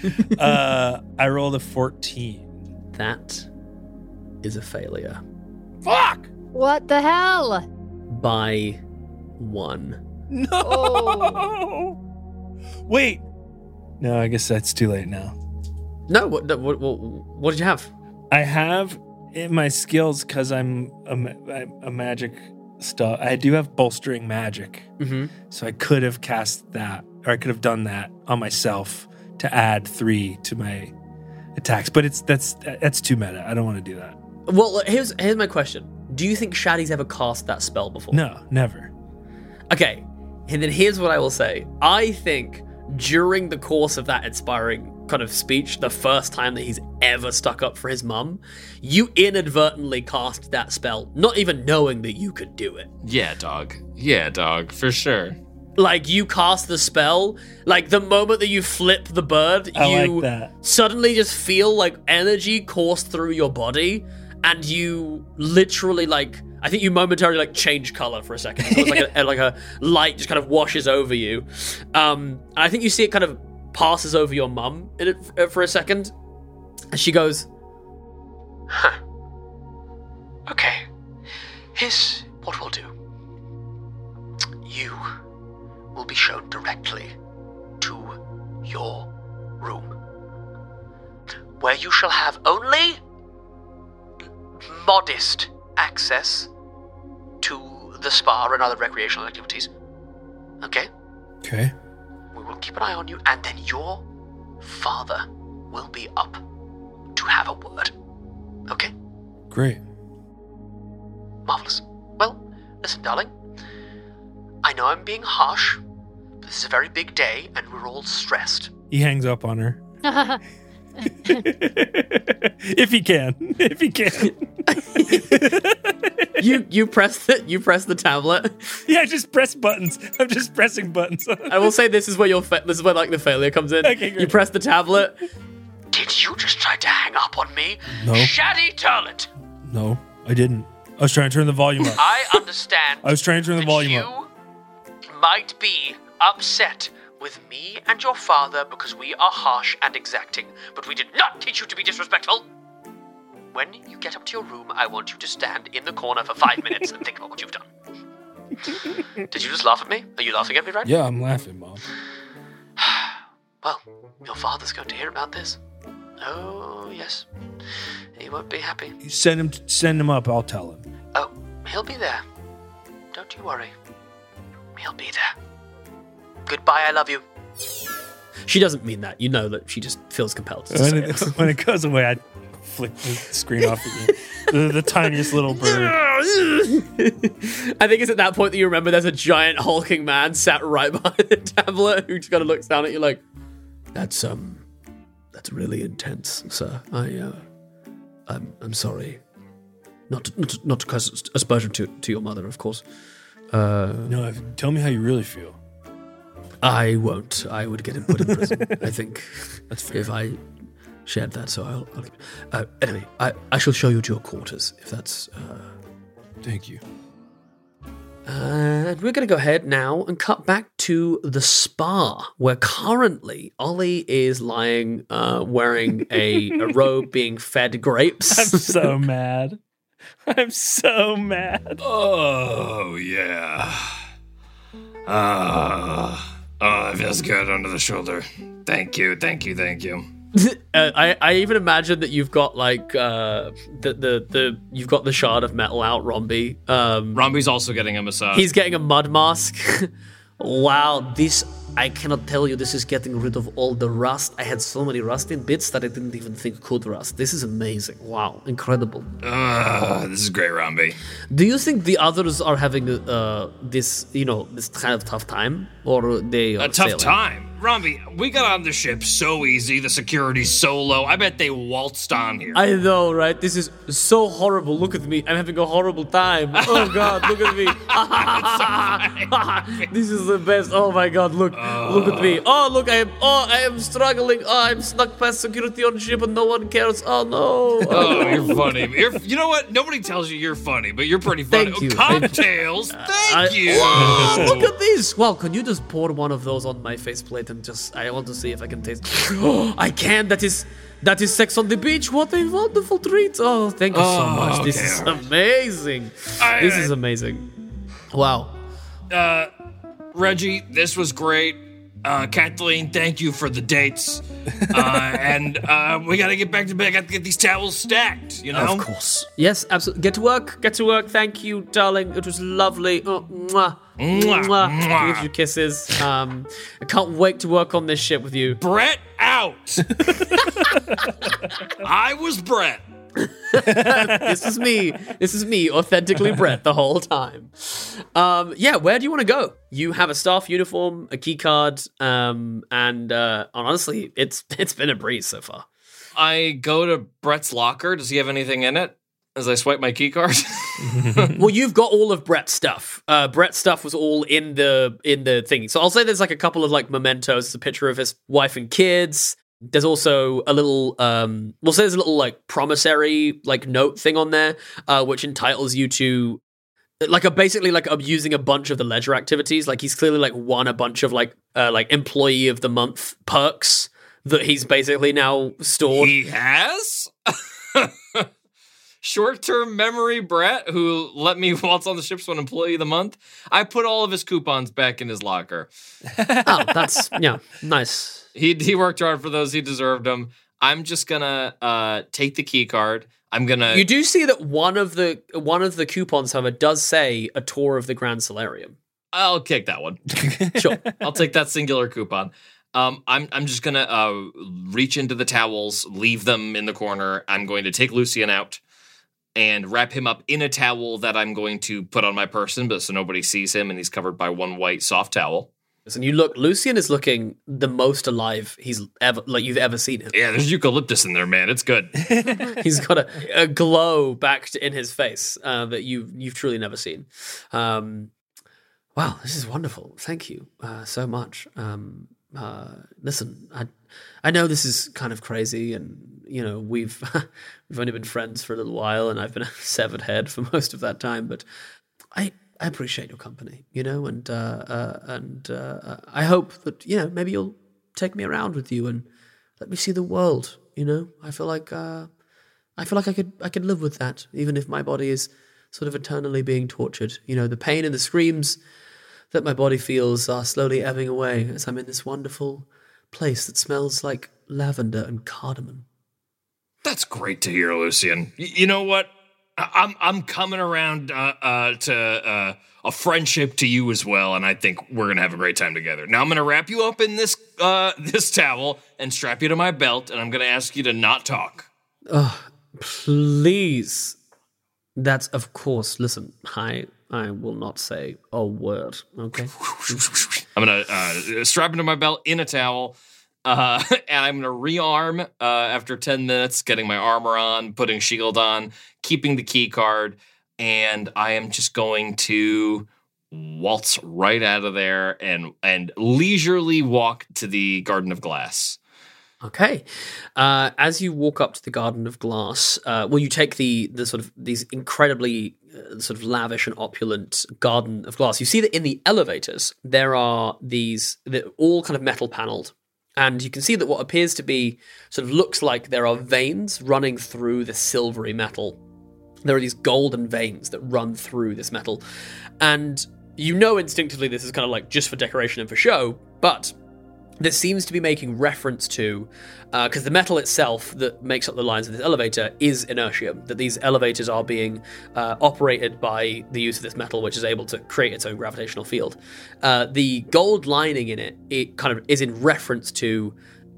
[SPEAKER 3] I rolled a 14.
[SPEAKER 1] That is a failure.
[SPEAKER 3] Fuck!
[SPEAKER 4] What the hell?
[SPEAKER 1] By 1.
[SPEAKER 3] No!
[SPEAKER 4] Oh.
[SPEAKER 3] Wait. No, I guess that's too late now.
[SPEAKER 1] No, what did you have?
[SPEAKER 3] I have in my skills, because I'm a magic stuff. I do have bolstering magic.
[SPEAKER 1] Mm-hmm.
[SPEAKER 3] So I could have cast that, or I could have done that on myself to add 3 to my attacks. But that's too meta. I don't want to do that.
[SPEAKER 1] Well, here's my question. Do you think Shaddy's ever cast that spell before?
[SPEAKER 3] No, never.
[SPEAKER 1] Okay, and then here's what I will say. I think during the course of that inspiring kind of speech, the first time that he's ever stuck up for his mum, you inadvertently cast that spell, not even knowing that you could do it.
[SPEAKER 2] Yeah, dog. Yeah, dog, for sure.
[SPEAKER 1] Like, you cast the spell, like, the moment that you flip the bird,
[SPEAKER 3] I
[SPEAKER 1] you
[SPEAKER 3] like that.
[SPEAKER 1] suddenly just feel, like, energy course through your body, and you literally, like, I think you momentarily, like, change color for a second. So it's like a light just kind of washes over you. And I think you see it kind of passes over your mum for a second, and she goes,
[SPEAKER 6] Okay. Here's what we'll do. You will be shown directly to your room, where you shall have only modest access to the spa and other recreational activities. Okay?
[SPEAKER 3] Okay.
[SPEAKER 6] We will keep an eye on you, and then your father will be up to have a word. Okay?
[SPEAKER 3] Great.
[SPEAKER 6] Marvelous. Well, listen, darling. I know I'm being harsh, but this is a very big day, and we're all stressed.
[SPEAKER 3] He hangs up on her. If he can.
[SPEAKER 1] you press the tablet.
[SPEAKER 3] Yeah, just press buttons. I'm just pressing buttons.
[SPEAKER 1] I will say this is where like the failure comes in.
[SPEAKER 3] Okay, great.
[SPEAKER 1] You press the tablet.
[SPEAKER 6] Did you just try to hang up on me?
[SPEAKER 3] No.
[SPEAKER 6] Shaddy Turlet!
[SPEAKER 3] No, I didn't. I was trying to turn the volume up.
[SPEAKER 6] I understand
[SPEAKER 3] I was trying to turn the
[SPEAKER 6] that
[SPEAKER 3] volume
[SPEAKER 6] you
[SPEAKER 3] up.
[SPEAKER 6] might be upset with me and your father because we are harsh and exacting, but we did not teach you to be disrespectful. When you get up to your room, I want you to stand in the corner for 5 minutes and think about what you've done. Did you just laugh at me? Are you laughing at me, right?
[SPEAKER 3] Yeah, I'm laughing, Mom.
[SPEAKER 6] Well, your father's going to hear about this. Oh, yes. He won't be happy.
[SPEAKER 3] Send him up. I'll tell him.
[SPEAKER 6] Oh, he'll be there. Don't you worry. He'll be there. Goodbye, I love you.
[SPEAKER 1] She doesn't mean that. You know that she just feels compelled to say it.
[SPEAKER 3] When it goes away, I flick the screen off again. The tiniest little bird.
[SPEAKER 1] I think it's at that point that you remember there's a giant hulking man sat right behind the tablet who just kind of looks down at you like, that's really intense, sir. I'm sorry. Not to cause aspersion to your mother, of course.
[SPEAKER 3] No, tell me how you really feel.
[SPEAKER 1] I won't. I would get him put in prison. I think
[SPEAKER 3] That's fair.
[SPEAKER 1] if I shared that. So I'll anyway, I shall show you to your quarters if that's.
[SPEAKER 3] Thank you.
[SPEAKER 1] And we're going to go ahead now and cut back to the spa, where currently Ollie is lying, wearing a robe, being fed grapes.
[SPEAKER 3] I'm so mad. I'm so mad.
[SPEAKER 2] Oh, yeah. It feels good under the shoulder. Thank you.
[SPEAKER 1] I even imagine that you've got like you've got the shard of metal out, Romby.
[SPEAKER 2] Romby's also getting a massage.
[SPEAKER 1] He's getting a mud mask. Wow, this, I cannot tell you, this is getting rid of all the rust. I had so many rusting bits that I didn't even think could rust. This is amazing. Wow, incredible.
[SPEAKER 2] This is great, Romby.
[SPEAKER 1] Do you think the others are having this kind of tough time, or they are
[SPEAKER 2] A tough
[SPEAKER 1] sailing?
[SPEAKER 2] time. Romby, we got on the ship so easy, the security's so low, I bet they waltzed on here.
[SPEAKER 1] I know, right? This is so horrible. Look at me. I'm having a horrible time. Oh, God, look at me. This is the best. Oh, my God, look at me. Oh, look, I am struggling. Oh, I'm stuck past security on ship and no one cares. Oh, no.
[SPEAKER 2] Oh, you're funny. You know what? Nobody tells you you're funny, but you're pretty funny.
[SPEAKER 1] Thank you.
[SPEAKER 2] Cocktails. Thank you.
[SPEAKER 1] Whoa, look at this. Wow, can you just pour one of those on my faceplate and I want to see if I can taste. Oh, I can. That is Sex on the Beach. What a wonderful treat. Oh, thank you so much. This is amazing. This is amazing. Wow.
[SPEAKER 2] Reggie, this was great. Kathleen, thank you for the dates. And we gotta get back to bed. I gotta get these towels stacked, you know?
[SPEAKER 1] Of course. Yes, absolutely. Get to work. Thank you, darling. It was lovely. Oh, mwah.
[SPEAKER 2] Mwah,
[SPEAKER 1] Mwah.
[SPEAKER 2] mwah.
[SPEAKER 1] Give you kisses. I can't wait to work on this ship with you.
[SPEAKER 2] Brett out. I was Brett.
[SPEAKER 1] This is me. This is me, authentically Brett, the whole time. Yeah, where do you want to go? You have a staff uniform, a key card, and honestly, it's been a breeze so far.
[SPEAKER 2] I go to Brett's locker. Does he have anything in it? As I swipe my key card.
[SPEAKER 1] Well, you've got all of Brett's stuff. Brett's stuff was all in the thing. So I'll say there's like a couple of like mementos. There's a picture of his wife and kids. There's also a little, we'll say there's a little like promissory like note thing on there, which entitles you to basically using a bunch of the ledger activities. Like he's clearly like won a bunch of like employee of the month perks that he's basically now stored.
[SPEAKER 2] He has? Short-term memory Brett, who let me waltz on the ship's one employee of the month. I put all of his coupons back in his locker.
[SPEAKER 1] Oh, that's, yeah, nice.
[SPEAKER 2] He worked hard for those. He deserved them. I'm just gonna take the key card. I'm gonna.
[SPEAKER 1] You do see that one of the coupons, however, does say a tour of the Grand Solarium.
[SPEAKER 2] I'll kick that one.
[SPEAKER 1] Sure,
[SPEAKER 2] I'll take that singular coupon. I'm just gonna reach into the towels, leave them in the corner. I'm going to take Lucian out and wrap him up in a towel that I'm going to put on my person, but so nobody sees him, and he's covered by one white soft towel.
[SPEAKER 1] And you look, Lucian is looking the most alive you've ever seen him.
[SPEAKER 2] Yeah, there's eucalyptus in there, man. It's good.
[SPEAKER 1] He's got a glow back in his face that you've truly never seen. Wow, this is wonderful. Thank you so much. Listen, I know this is kind of crazy, and you know we've only been friends for a little while, and I've been a severed head for most of that time. But I appreciate your company, you know, and I hope that maybe you'll take me around with you and let me see the world. You know, I feel like I could live with that, even if my body is sort of eternally being tortured. You know, the pain and the screams that my body feels are slowly ebbing away as I'm in this wonderful place that smells like lavender and cardamom.
[SPEAKER 2] That's great to hear, Lucian. You know what? I'm coming around to a friendship to you as well, and I think we're gonna have a great time together. Now I'm gonna wrap you up in this towel and strap you to my belt, and I'm gonna ask you to not talk.
[SPEAKER 1] Please. That's of course. Listen, I will not say a word. Okay.
[SPEAKER 2] I'm gonna strap into my belt in a towel. And I'm going to rearm after 10 minutes, getting my armor on, putting shield on, keeping the key card, and I am just going to waltz right out of there and leisurely walk to the Garden of Glass.
[SPEAKER 1] Okay. As you walk up to the Garden of Glass, you take the sort of these incredibly sort of lavish and opulent Garden of Glass. You see that in the elevators, there are they're all kind of metal paneled. And you can see that what appears to be sort of looks like there are veins running through the silvery metal. There are these golden veins that run through this metal. And you know instinctively this is kind of like just for decoration and for show, but this seems to be making reference to, because the metal itself that makes up the lines of this elevator is inertium, that these elevators are being operated by the use of this metal, which is able to create its own gravitational field. The gold lining in it kind of is in reference to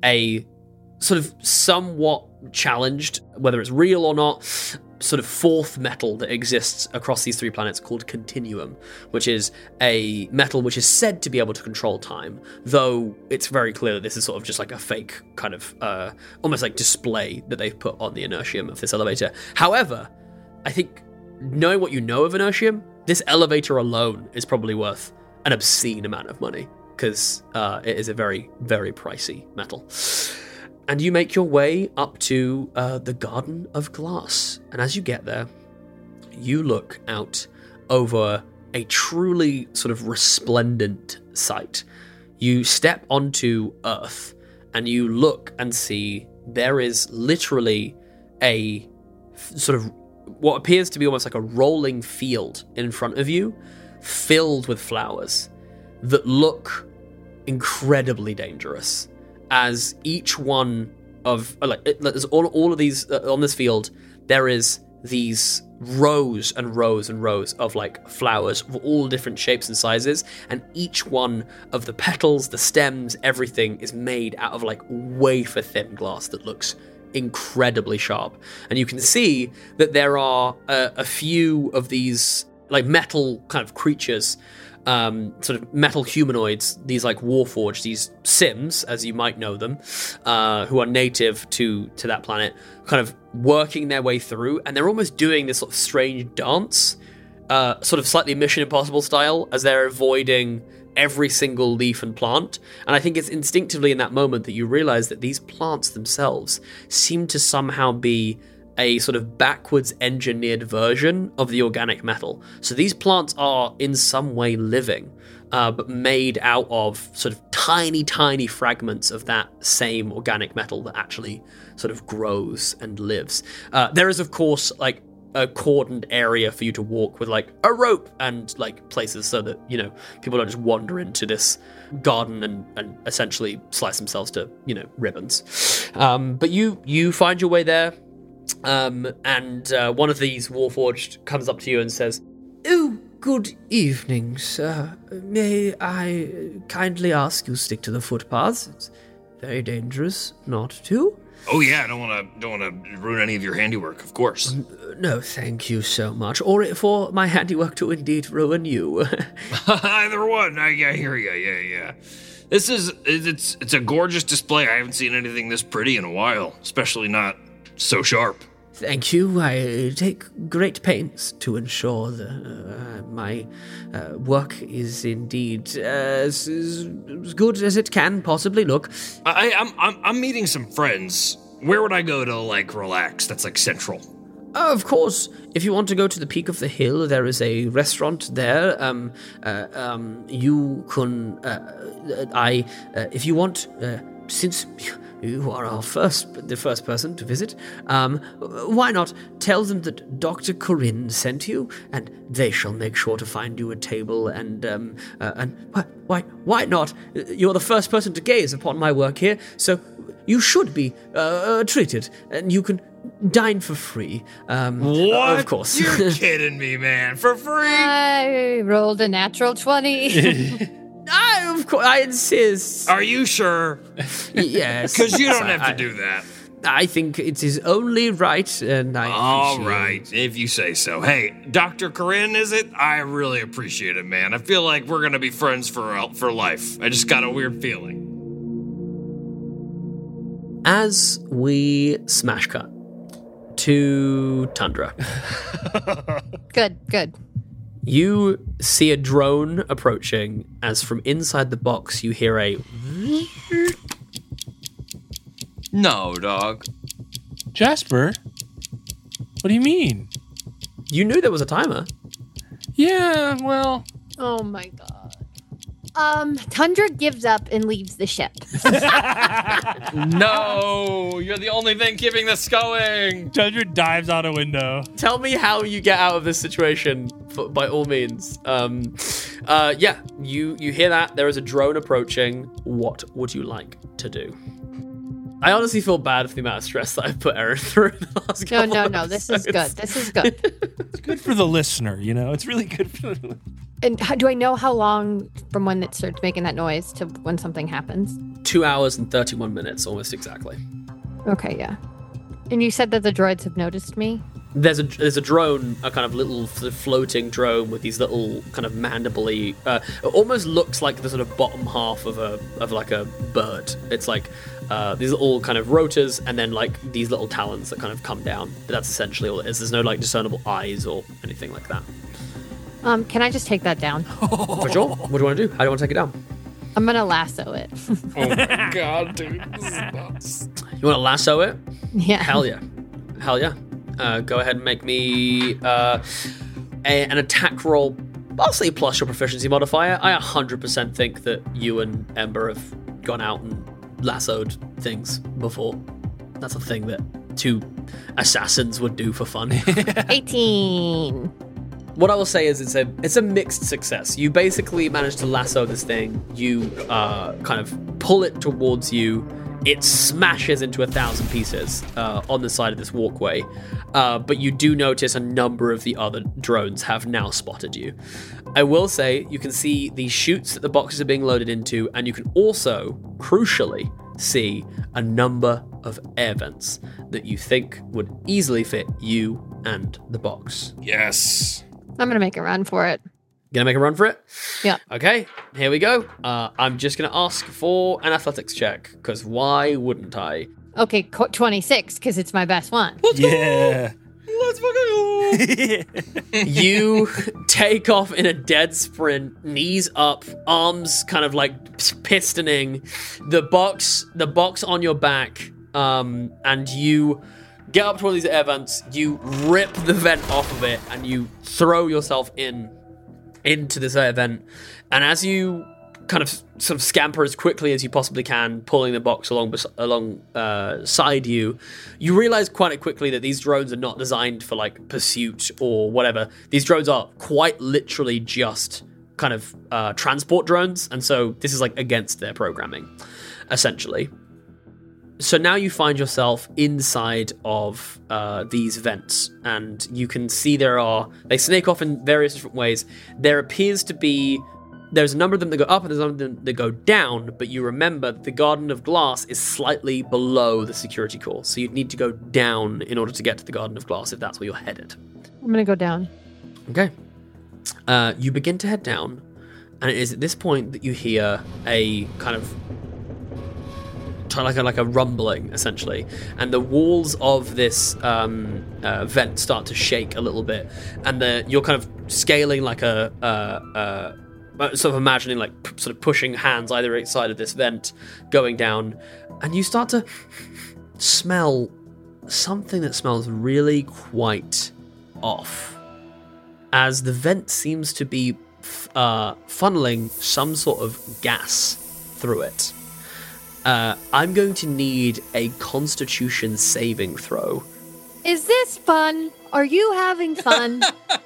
[SPEAKER 1] a sort of somewhat challenged, whether it's real or not, sort of fourth metal that exists across these three planets called Continuum, which is a metal which is said to be able to control time, though it's very clear that this is sort of just like a fake kind of almost like display that they've put on the inertium of this elevator. However, I think knowing what you know of inertium, this elevator alone is probably worth an obscene amount of money, because it is a very, very pricey metal. And you make your way up to the Garden of Glass. And as you get there, you look out over a truly sort of resplendent sight. You step onto Earth, and you look and see there is literally a sort of what appears to be almost like a rolling field in front of you, filled with flowers that look incredibly dangerous. As each one of there's all of these on this field, there is these rows and rows and rows of like flowers of all different shapes and sizes, and each one of the petals, the stems, everything is made out of like wafer thin glass that looks incredibly sharp. And you can see that there are a few of these like metal kind of creatures, sort of metal humanoids, these like Warforged, these Sims, as you might know them, who are native to that planet, kind of working their way through, and they're almost doing this sort of strange dance, sort of slightly Mission Impossible style, as they're avoiding every single leaf and plant. And I think it's instinctively in that moment that you realize that these plants themselves seem to somehow be a sort of backwards engineered version of the organic metal. So these plants are in some way living, but made out of sort of tiny fragments of that same organic metal that actually sort of grows and lives. There is, of course, like a cordoned area for you to walk with like a rope and like places so that, you know, people don't just wander into this garden and essentially slice themselves to, you know, ribbons. But you find your way there. And one of these Warforged comes up to you and says,
[SPEAKER 5] Oh, good evening, sir. May I kindly ask you stick to the footpaths? It's very dangerous not to.
[SPEAKER 7] Oh yeah, I don't want to ruin any of your handiwork, of course.
[SPEAKER 5] No, thank you so much. Or for my handiwork to indeed ruin you.
[SPEAKER 7] Either one. I hear you. Yeah. It's a gorgeous display. I haven't seen anything this pretty in a while, especially not so sharp.
[SPEAKER 5] Thank you. I take great pains to ensure that my work is indeed as good as it can possibly look.
[SPEAKER 7] I'm meeting some friends. Where would I go to like relax? That's like central.
[SPEAKER 5] Of course, if you want to go to the peak of the hill, there is a restaurant there. You can, if you want, since you are the first person to visit, why not tell them that Dr. Corinne sent you, and they shall make sure to find you a table, and why not? You're the first person to gaze upon my work here, so you should be treated, and you can dine for free.
[SPEAKER 7] What?
[SPEAKER 5] Of course.
[SPEAKER 7] You're kidding me, man. For free?
[SPEAKER 4] I rolled a natural 20.
[SPEAKER 5] Of course, I insist.
[SPEAKER 7] Are you sure?
[SPEAKER 5] Yes.
[SPEAKER 7] Because you don't have to do that.
[SPEAKER 5] I think it is only right, and I
[SPEAKER 7] All
[SPEAKER 5] appreciate
[SPEAKER 7] right, if you say so. Hey, Dr. Corinne, is it? I really appreciate it, man. I feel like we're going to be friends for life. I just got a weird feeling.
[SPEAKER 1] As we smash cut to Tundra,
[SPEAKER 4] Good.
[SPEAKER 1] you see a drone approaching as from inside the box you hear a...
[SPEAKER 2] No, dog.
[SPEAKER 3] Jasper? What do you mean?
[SPEAKER 1] You knew there was a timer.
[SPEAKER 3] Yeah, well...
[SPEAKER 4] Oh my god. Tundra gives up and leaves the ship.
[SPEAKER 2] No, you're the only thing keeping this going.
[SPEAKER 3] Tundra dives out a window.
[SPEAKER 1] Tell me how you get out of this situation, by all means. Yeah, you hear that. There is a drone approaching. What would you like to do? I honestly feel bad for the amount of stress that I've put Erin through in the last couple
[SPEAKER 4] No. This is good. This is good.
[SPEAKER 3] It's good for the listener, you know? It's really good for the listener.
[SPEAKER 4] And do I know how long from when it starts making that noise to when something happens?
[SPEAKER 1] 2 hours and 31 minutes, almost exactly.
[SPEAKER 4] Okay, yeah. And you said that the droids have noticed me?
[SPEAKER 1] There's a drone, a kind of little floating drone with these little kind of mandible-y, it almost looks like the sort of bottom half of like a bird. It's like these little kind of rotors and then like these little talons that kind of come down. But that's essentially all it is. There's no like discernible eyes or anything like that.
[SPEAKER 4] Can I just take that down?
[SPEAKER 1] For sure. What do you want to do? How do you want to take it down?
[SPEAKER 4] I'm gonna lasso it.
[SPEAKER 2] Oh my god, dude. This is nuts.
[SPEAKER 1] You want to lasso it?
[SPEAKER 4] Yeah.
[SPEAKER 1] Hell yeah. Go ahead and make me an attack roll. I'll say plus your proficiency modifier. I 100% think that you and Ember have gone out and lassoed things before. That's a thing that two assassins would do for fun.
[SPEAKER 4] 18.
[SPEAKER 1] What I will say is it's a mixed success. You basically manage to lasso this thing. You kind of pull it towards you. It smashes into 1,000 pieces on the side of this walkway. But you do notice a number of the other drones have now spotted you. I will say you can see the chutes that the boxes are being loaded into, and you can also, crucially, see a number of air vents that you think would easily fit you and the box.
[SPEAKER 2] Yes.
[SPEAKER 4] I'm gonna make a run for it.
[SPEAKER 1] Gonna make a run for it?
[SPEAKER 4] Yeah.
[SPEAKER 1] Okay, here we go. I'm just gonna ask for an athletics check, because why wouldn't I?
[SPEAKER 4] Okay, 26 because it's my best one.
[SPEAKER 3] Yeah.
[SPEAKER 2] Let's fucking go.
[SPEAKER 1] You take off in a dead sprint, knees up, arms kind of like pistoning, the box on your back, and you get up to one of these air vents, you rip the vent off of it, and you throw yourself into this air vent. And as you kind of sort of scamper as quickly as you possibly can, pulling the box alongside you, you realize quite quickly that these drones are not designed for like pursuit or whatever. These drones are quite literally just kind of transport drones, and so this is like against their programming, essentially. So now you find yourself inside of these vents, and you can see they snake off in various different ways. There appears to be, there's a number of them that go up and there's a number of them that go down, but you remember the Garden of Glass is slightly below the security core, so you'd need to go down in order to get to the Garden of Glass if that's where you're headed.
[SPEAKER 4] I'm gonna go down.
[SPEAKER 1] Okay. You begin to head down, and it is at this point that you hear a kind of like a rumbling, essentially, and the walls of this vent start to shake a little bit, and you're kind of scaling like a sort of imagining like sort of pushing hands either side of this vent going down, and you start to smell something that smells really quite off, as the vent seems to be funneling some sort of gas through it. I'm going to need a Constitution saving throw.
[SPEAKER 4] Is this fun? Are you having fun?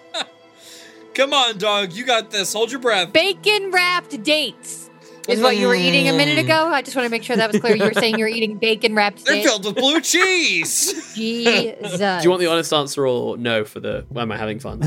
[SPEAKER 2] Come on, dog. You got this. Hold your breath.
[SPEAKER 4] Bacon wrapped dates is what you were eating a minute ago. I just want to make sure that was clear. You were saying you're eating bacon wrapped
[SPEAKER 2] They're
[SPEAKER 4] dates.
[SPEAKER 2] filled with blue cheese.
[SPEAKER 4] Jesus.
[SPEAKER 1] Do you want the honest answer or no for the why am I having fun?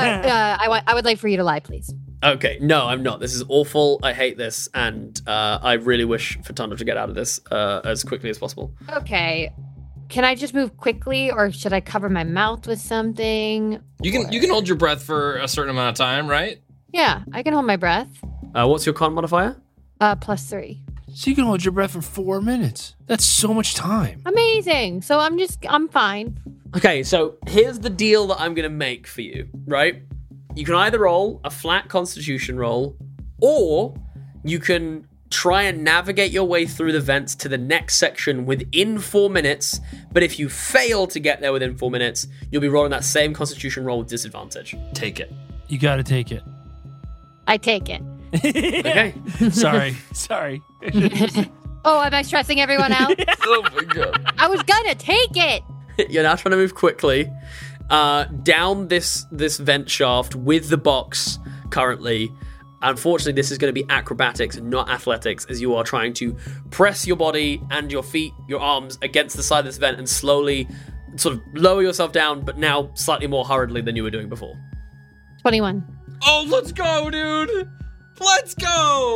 [SPEAKER 4] I would like for you to lie, please.
[SPEAKER 1] Okay, no, I'm not. This is awful. I hate this, and I really wish for Tundra to get out of this as quickly as possible.
[SPEAKER 4] Okay. Can I just move quickly, or should I cover my mouth with something?
[SPEAKER 2] You can hold your breath for a certain amount of time, right?
[SPEAKER 4] Yeah, I can hold my breath.
[SPEAKER 1] What's your con modifier?
[SPEAKER 4] +3.
[SPEAKER 3] So you can hold your breath for 4 minutes. That's so much time.
[SPEAKER 4] Amazing. So I'm fine.
[SPEAKER 1] Okay, so here's the deal that I'm going to make for you, right? You can either roll a flat Constitution roll, or you can try and navigate your way through the vents to the next section within 4 minutes, but if you fail to get there within 4 minutes, you'll be rolling that same Constitution roll with disadvantage.
[SPEAKER 2] Take it.
[SPEAKER 3] You got to take it.
[SPEAKER 4] I take it.
[SPEAKER 1] Okay.
[SPEAKER 3] Sorry.
[SPEAKER 4] Oh, am I stressing everyone out?
[SPEAKER 2] Oh my god.
[SPEAKER 4] I was gonna take it.
[SPEAKER 1] You're now trying to move quickly down this vent shaft with the box currently. Unfortunately, this is going to be acrobatics, not athletics, as you are trying to press your body and your feet, your arms against the side of this vent and slowly sort of lower yourself down, but now slightly more hurriedly than you were doing before.
[SPEAKER 4] 21.
[SPEAKER 2] Oh, let's go, dude. Let's go.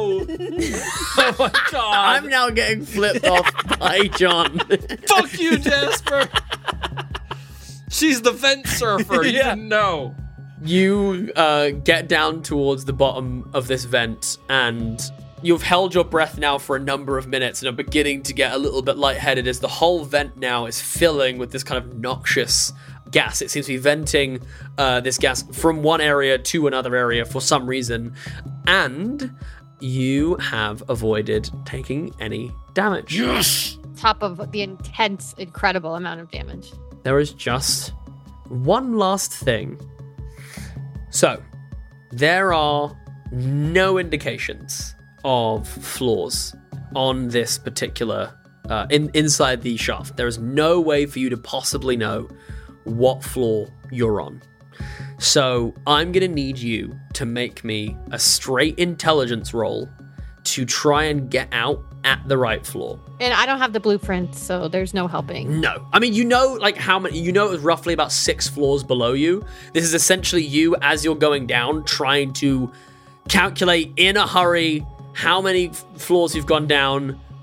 [SPEAKER 2] Oh my god.
[SPEAKER 1] I'm now getting flipped off by John.
[SPEAKER 2] Fuck you, Jasper. She's the vent surfer. You didn't know.
[SPEAKER 1] You get down towards the bottom of this vent, and you've held your breath now for a number of minutes and are beginning to get a little bit lightheaded as the whole vent now is filling with this kind of noxious gas. It seems to be venting this gas from one area to another area for some reason, and you have avoided taking any damage.
[SPEAKER 2] Yes.
[SPEAKER 4] Top of the intense, incredible amount of damage.
[SPEAKER 1] There is just one last thing. So, there are no indications of flaws on this particular, inside the shaft. There is no way for you to possibly know what floor you're on. So, I'm going to need you to make me a straight intelligence roll to try and get out at the right floor.
[SPEAKER 4] And I don't have the blueprint, so there's no helping.
[SPEAKER 1] No. I mean, you know, like how many, you know, it was roughly about 6 floors below you. This is essentially you as you're going down, trying to calculate in a hurry how many floors you've gone down,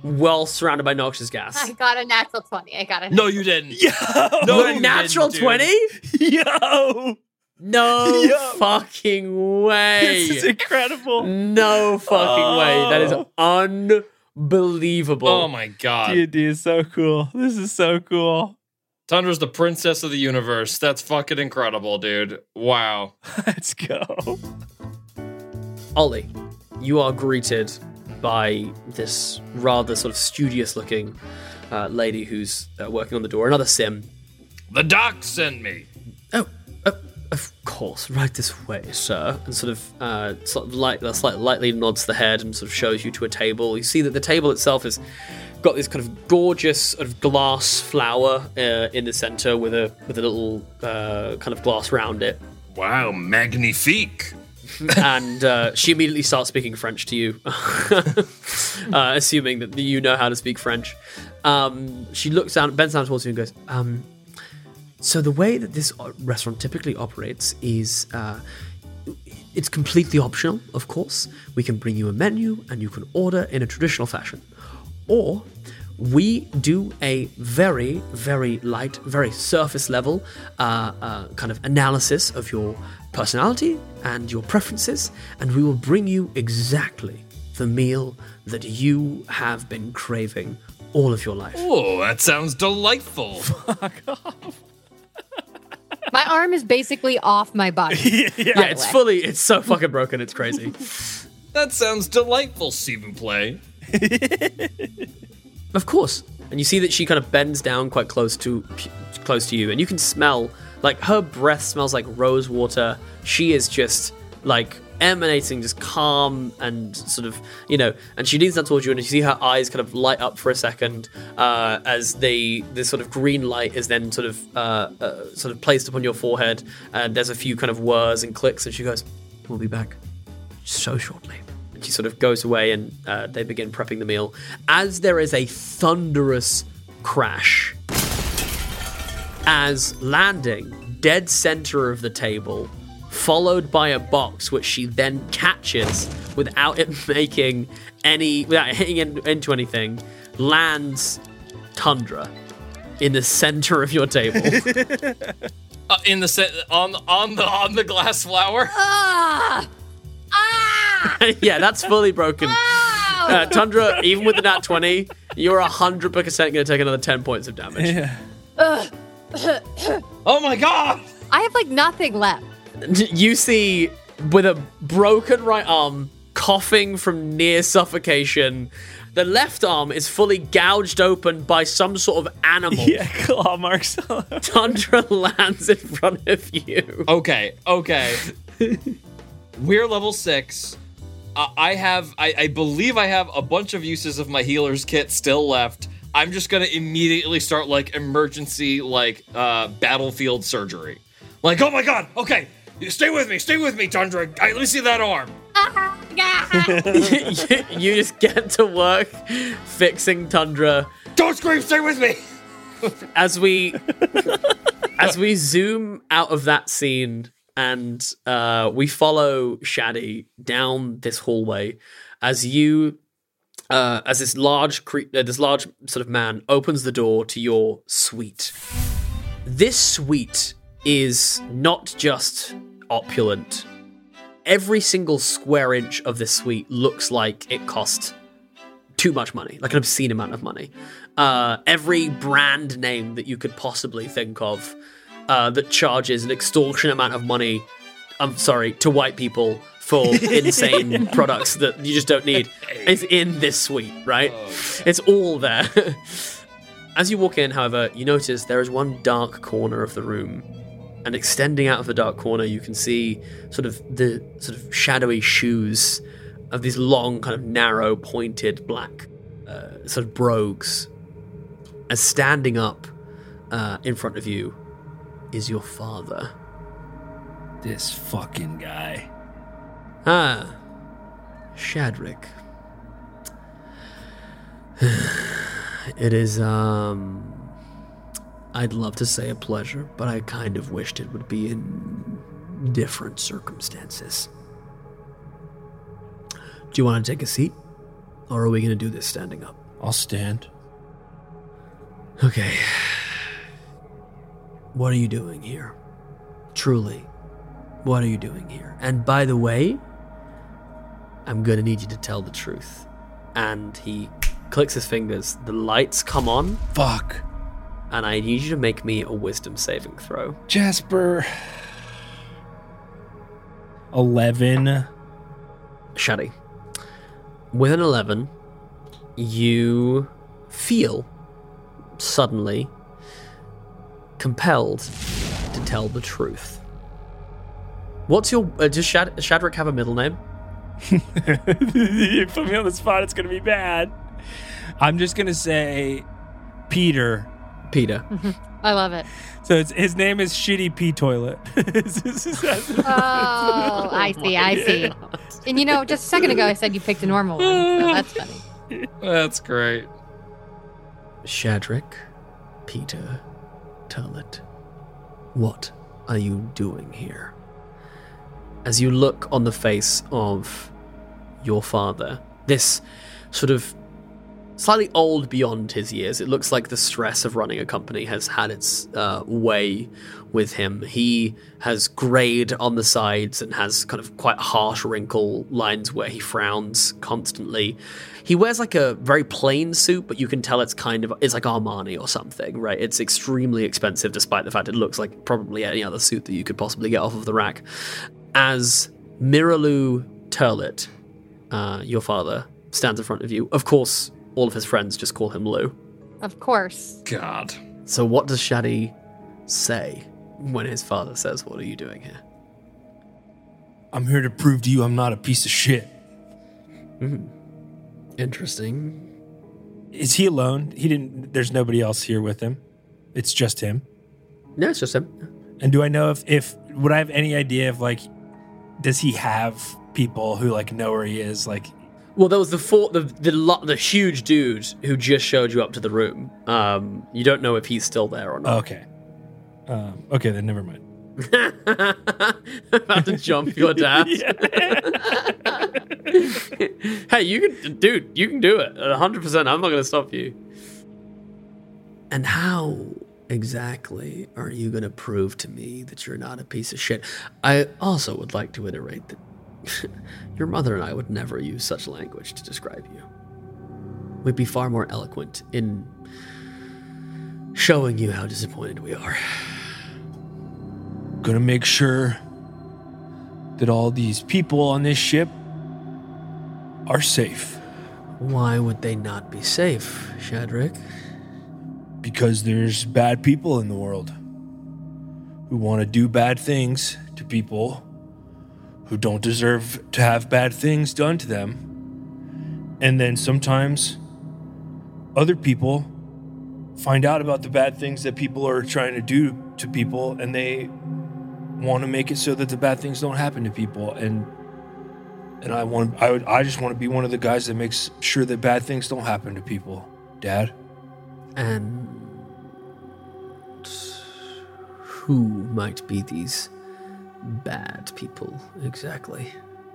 [SPEAKER 1] well surrounded by noxious gas.
[SPEAKER 4] I got a natural 20.
[SPEAKER 2] No, you didn't.
[SPEAKER 3] Yo!
[SPEAKER 2] No,
[SPEAKER 1] a
[SPEAKER 2] you
[SPEAKER 1] natural
[SPEAKER 2] didn't, dude.
[SPEAKER 1] 20?
[SPEAKER 3] Yo!
[SPEAKER 1] No
[SPEAKER 3] Yo.
[SPEAKER 1] fucking way.
[SPEAKER 3] This is incredible.
[SPEAKER 1] No fucking way. That is
[SPEAKER 3] Oh.
[SPEAKER 1] unbelievable.
[SPEAKER 2] Oh my god.
[SPEAKER 3] D&D is so cool. This is so cool.
[SPEAKER 2] Tundra's the princess of the universe. That's fucking incredible, dude. Wow.
[SPEAKER 3] Let's go.
[SPEAKER 1] Ollie, you are greeted by this rather sort of studious-looking lady who's working on the door. Another sim.
[SPEAKER 7] The doc sent me.
[SPEAKER 1] Oh, of course, right this way, sir. And sort of lightly nods the head and sort of shows you to a table. You see that the table itself has got this kind of gorgeous sort of glass flower in the center with a little kind of glass around it.
[SPEAKER 7] Wow, magnifique.
[SPEAKER 1] And she immediately starts speaking French to you, assuming that you know how to speak French. She bends down towards you and goes, so the way that this restaurant typically operates is it's completely optional, of course. We can bring you a menu and you can order in a traditional fashion. Or we do a very, very light, very surface level kind of analysis of your personality and your preferences, and we will bring you exactly the meal that you have been craving all of your life.
[SPEAKER 7] Oh, that sounds delightful.
[SPEAKER 4] My arm is basically off my body.
[SPEAKER 1] Yeah, it's so fucking broken, it's crazy.
[SPEAKER 2] That sounds delightful, s'il vous plaît.
[SPEAKER 1] Of course. And you see that she kind of bends down quite close to you, and you can smell, like, her breath smells like rose water. She is just, like, emanating just calm and sort of, and she leans down towards you, and you see her eyes kind of light up for a second as this sort of green light is then sort of placed upon your forehead, and there's a few kind of whirs and clicks, and she goes, "We'll be back so shortly." And she sort of goes away, and they begin prepping the meal as there is a thunderous crash as landing dead center of the table, followed by a box which she then catches without hitting into anything, lands Tundra in the center of your table.
[SPEAKER 2] On the glass flower.
[SPEAKER 1] Yeah, that's fully broken. Tundra, even with the nat 20, you're 100% going to take another 10 points of damage.
[SPEAKER 3] Yeah.
[SPEAKER 2] Oh my god!
[SPEAKER 4] I have like nothing left.
[SPEAKER 1] You see, with a broken right arm, coughing from near suffocation, the left arm is fully gouged open by some sort of animal.
[SPEAKER 3] Yeah, claw marks.
[SPEAKER 1] Tundra lands in front of you.
[SPEAKER 2] Okay. We're level 6. I believe I have a bunch of uses of my healer's kit still left. I'm just gonna immediately start like emergency battlefield surgery. Like, oh my god, okay, stay with me, Tundra. Let me see that arm.
[SPEAKER 1] You just get to work fixing Tundra.
[SPEAKER 2] Don't scream, stay with me.
[SPEAKER 1] As we zoom out of that scene and we follow Shaddy down this hallway as this large sort of man opens the door to your suite. This suite is not just opulent. Every single square inch of this suite looks like it cost too much money, like an obscene amount of money. Every brand name that you could possibly think of that charges an extortionate amount of money, to white people for insane products that you just don't need, is in this suite, right? It's all there. As you walk in, however, you notice there is one dark corner of the room, and extending out of the dark corner, you can see the shadowy shoes of these long, kind of narrow, pointed black sort of brogues. As standing up in front of you is your father.
[SPEAKER 3] This fucking guy.
[SPEAKER 1] Ah, Shadrick. It is, I'd love to say a pleasure, but I kind of wished it would be in different circumstances. Do you want to take a seat? Or are we going to do this standing up?
[SPEAKER 3] I'll stand.
[SPEAKER 5] Okay. What are you doing here? Truly, what are you doing here? And by the way, I'm gonna need you to tell the truth. And he clicks his fingers. The lights come on.
[SPEAKER 3] Fuck.
[SPEAKER 5] And I need you to make me a wisdom saving throw.
[SPEAKER 3] Jasper. 11.
[SPEAKER 5] Shaddy. With an 11, you feel suddenly compelled to tell the truth. What's your... does Shadrick have a middle name?
[SPEAKER 3] You put me on the spot, it's going to be bad. I'm just going to say Peter.
[SPEAKER 5] Peter.
[SPEAKER 4] I love it.
[SPEAKER 3] So his name is Shitty Pee Toilet.
[SPEAKER 4] Oh, I see. And just a second ago I said you picked a normal one, so that's funny.
[SPEAKER 2] That's great.
[SPEAKER 5] Shadrick, Peter, Turlet, what are you doing here? As you look on the face of your father, this sort of slightly old beyond his years, it looks like the stress of running a company has had its way with him. He has grayed on the sides and has kind of quite harsh wrinkle lines where he frowns constantly. He wears like a very plain suit, but you can tell it's like Armani or something, right? It's extremely expensive despite the fact it looks like probably any other suit that you could possibly get off of the rack. As Miralu Turlet, your father, stands in front of you, of course, all of his friends just call him Lou.
[SPEAKER 4] Of course.
[SPEAKER 2] God.
[SPEAKER 5] So what does Shaddy say when his father says, what are you doing here?
[SPEAKER 3] I'm here to prove to you I'm not a piece of shit.
[SPEAKER 5] Interesting.
[SPEAKER 3] Is he alone? There's nobody else here with him. It's just him.
[SPEAKER 5] No, it's just him.
[SPEAKER 3] And do I know if would I have any idea of does he have people who know where he is?
[SPEAKER 5] Well, there was the huge dude who just showed you up to the room. You don't know if he's still there or not.
[SPEAKER 3] Okay. Okay, then never mind.
[SPEAKER 5] About to jump your dad. Hey, you can do it 100%. I'm not going to stop you. And how exactly are you going to prove to me that you're not a piece of shit? I also would like to iterate that your mother and I would never use such language to describe you. We'd be far more eloquent in showing you how disappointed we are.
[SPEAKER 3] Gonna make sure that all these people on this ship are safe.
[SPEAKER 5] Why would they not be safe, Shadrick?
[SPEAKER 3] Because there's bad people in the world who want to do bad things to people who don't deserve to have bad things done to them. And then sometimes other people find out about the bad things that people are trying to do to people, and they want to make it so that the bad things don't happen to people. And I just want to be one of the guys that makes sure that bad things don't happen to people, Dad.
[SPEAKER 5] And who might be these bad people exactly?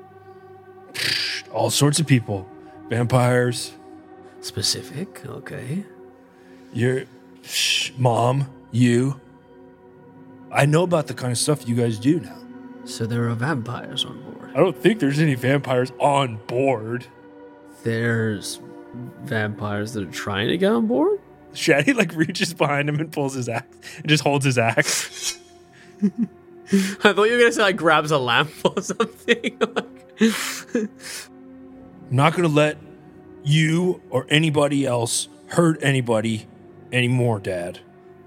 [SPEAKER 3] All sorts of people. Vampires.
[SPEAKER 5] Specific, okay.
[SPEAKER 3] Your mom, you. I know about the kind of stuff you guys do now.
[SPEAKER 5] So there are vampires on board.
[SPEAKER 3] I don't think there's any vampires on board.
[SPEAKER 5] There's vampires that are trying to get on board?
[SPEAKER 3] Shaddy reaches behind him and pulls his axe and just holds his axe.
[SPEAKER 5] I thought you were going to say grabs a lamp or something.
[SPEAKER 3] I'm not going to let you or anybody else hurt anybody anymore, Dad.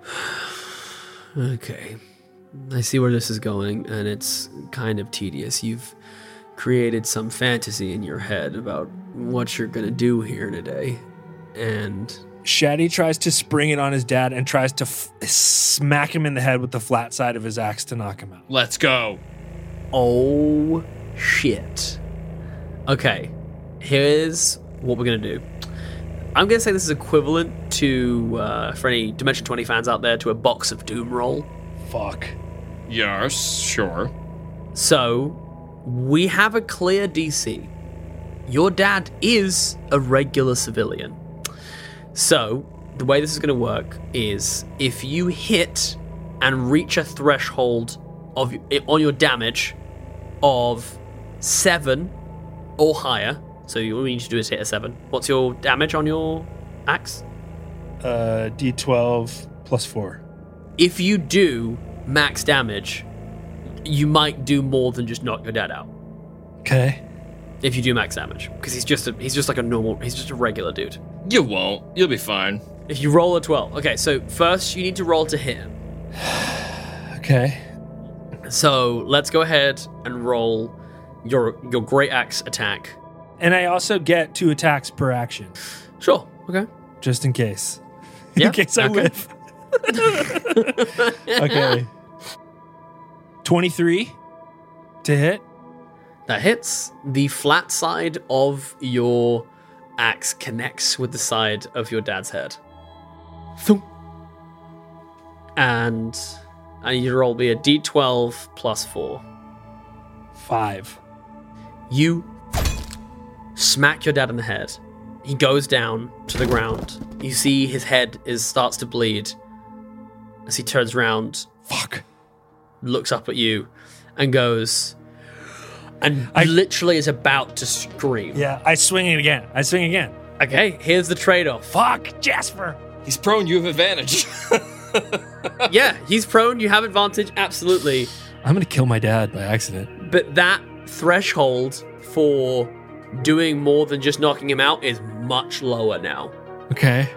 [SPEAKER 5] Okay. I see where this is going, and it's kind of tedious. You've created some fantasy in your head about what you're going to do here today, and...
[SPEAKER 3] Shaddy tries to spring it on his dad and tries to smack him in the head with the flat side of his axe to knock him out.
[SPEAKER 2] Let's go.
[SPEAKER 5] Oh, shit. Okay, here's what we're going to do. I'm going to say this is equivalent to, for any Dimension 20 fans out there, to a Box of Doom roll.
[SPEAKER 3] Fuck.
[SPEAKER 2] Yes, sure.
[SPEAKER 5] So, we have a clear DC. Your dad is a regular civilian.
[SPEAKER 1] So, the way this is going to work is if you hit and reach a threshold of on your damage of 7 or higher, so all you need to do is hit a 7. What's your damage on your axe?
[SPEAKER 3] D12 plus 4.
[SPEAKER 1] If you do max damage, you might do more than just knock your dad out.
[SPEAKER 3] Okay.
[SPEAKER 1] If you do max damage, because he's just a regular dude.
[SPEAKER 2] You won't. You'll be fine.
[SPEAKER 1] If you roll a 12. Okay, so first you need to roll to hit him.
[SPEAKER 3] Okay.
[SPEAKER 1] So let's go ahead and roll your great axe attack.
[SPEAKER 3] And I also get 2 attacks per action,
[SPEAKER 1] Sure. Okay.
[SPEAKER 3] just in case.
[SPEAKER 1] Yeah,
[SPEAKER 3] In case I
[SPEAKER 1] okay.
[SPEAKER 3] whiff. Okay. 23 to hit.
[SPEAKER 1] That hits. The flat side of your axe connects with the side of your dad's head. Thump. And I need you to roll me a d12 plus 4.
[SPEAKER 3] 5.
[SPEAKER 1] You smack your dad in the head. He goes down to the ground. You see his head starts to bleed as he turns around,
[SPEAKER 3] Fuck.
[SPEAKER 1] looks up at you, and goes, and literally is about to scream.
[SPEAKER 3] Yeah, I swing it again.
[SPEAKER 1] Okay, here's the trade-off.
[SPEAKER 3] Fuck, Jasper.
[SPEAKER 2] He's prone. You have advantage.
[SPEAKER 1] Yeah, he's prone. You have advantage. Absolutely.
[SPEAKER 3] I'm going to kill my dad by accident.
[SPEAKER 1] But that threshold for doing more than just knocking him out is much lower now.
[SPEAKER 3] Okay.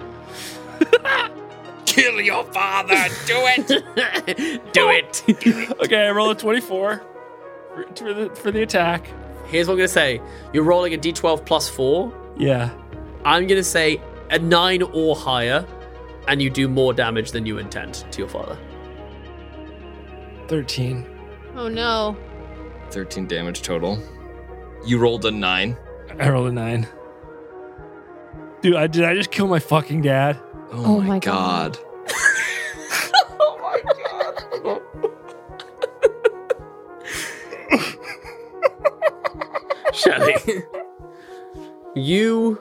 [SPEAKER 2] Kill your father. Do it.
[SPEAKER 1] Do it.
[SPEAKER 3] Okay, I roll a 24 for the attack.
[SPEAKER 1] Here's what I'm going to say. You're rolling a d12 plus 4.
[SPEAKER 3] Yeah.
[SPEAKER 1] I'm going to say a 9 or higher, and you do more damage than you intend to your father.
[SPEAKER 3] 13.
[SPEAKER 4] Oh no.
[SPEAKER 2] 13 damage total. You rolled a 9.
[SPEAKER 3] I rolled a 9. Dude, did I just kill my fucking dad?
[SPEAKER 2] Oh,
[SPEAKER 4] my
[SPEAKER 2] god.
[SPEAKER 1] Shelly, you.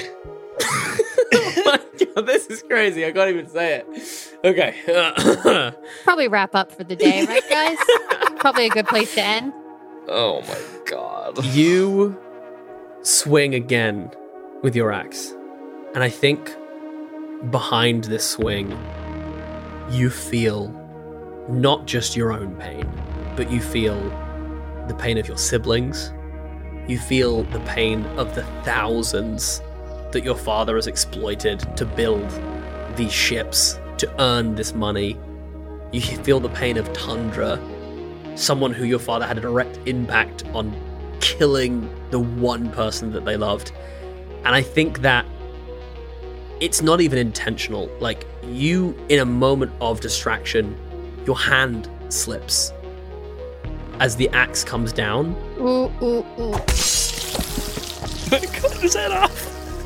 [SPEAKER 1] Oh my god, this is crazy. I can't even say it. Okay.
[SPEAKER 4] Probably wrap up for the day, right, guys? Probably a good place to end.
[SPEAKER 2] Oh my god.
[SPEAKER 1] You swing again with your axe. And I think behind this swing, you feel not just your own pain, but you feel the pain of your siblings. You feel the pain of the thousands that your father has exploited to build these ships, to earn this money. You feel the pain of Tundra, someone who your father had a direct impact on killing the one person that they loved. And I think that it's not even intentional. Like, you, in a moment of distraction, your hand slips as the axe comes down.
[SPEAKER 4] Ooh, ooh, ooh.
[SPEAKER 3] Cut his head off.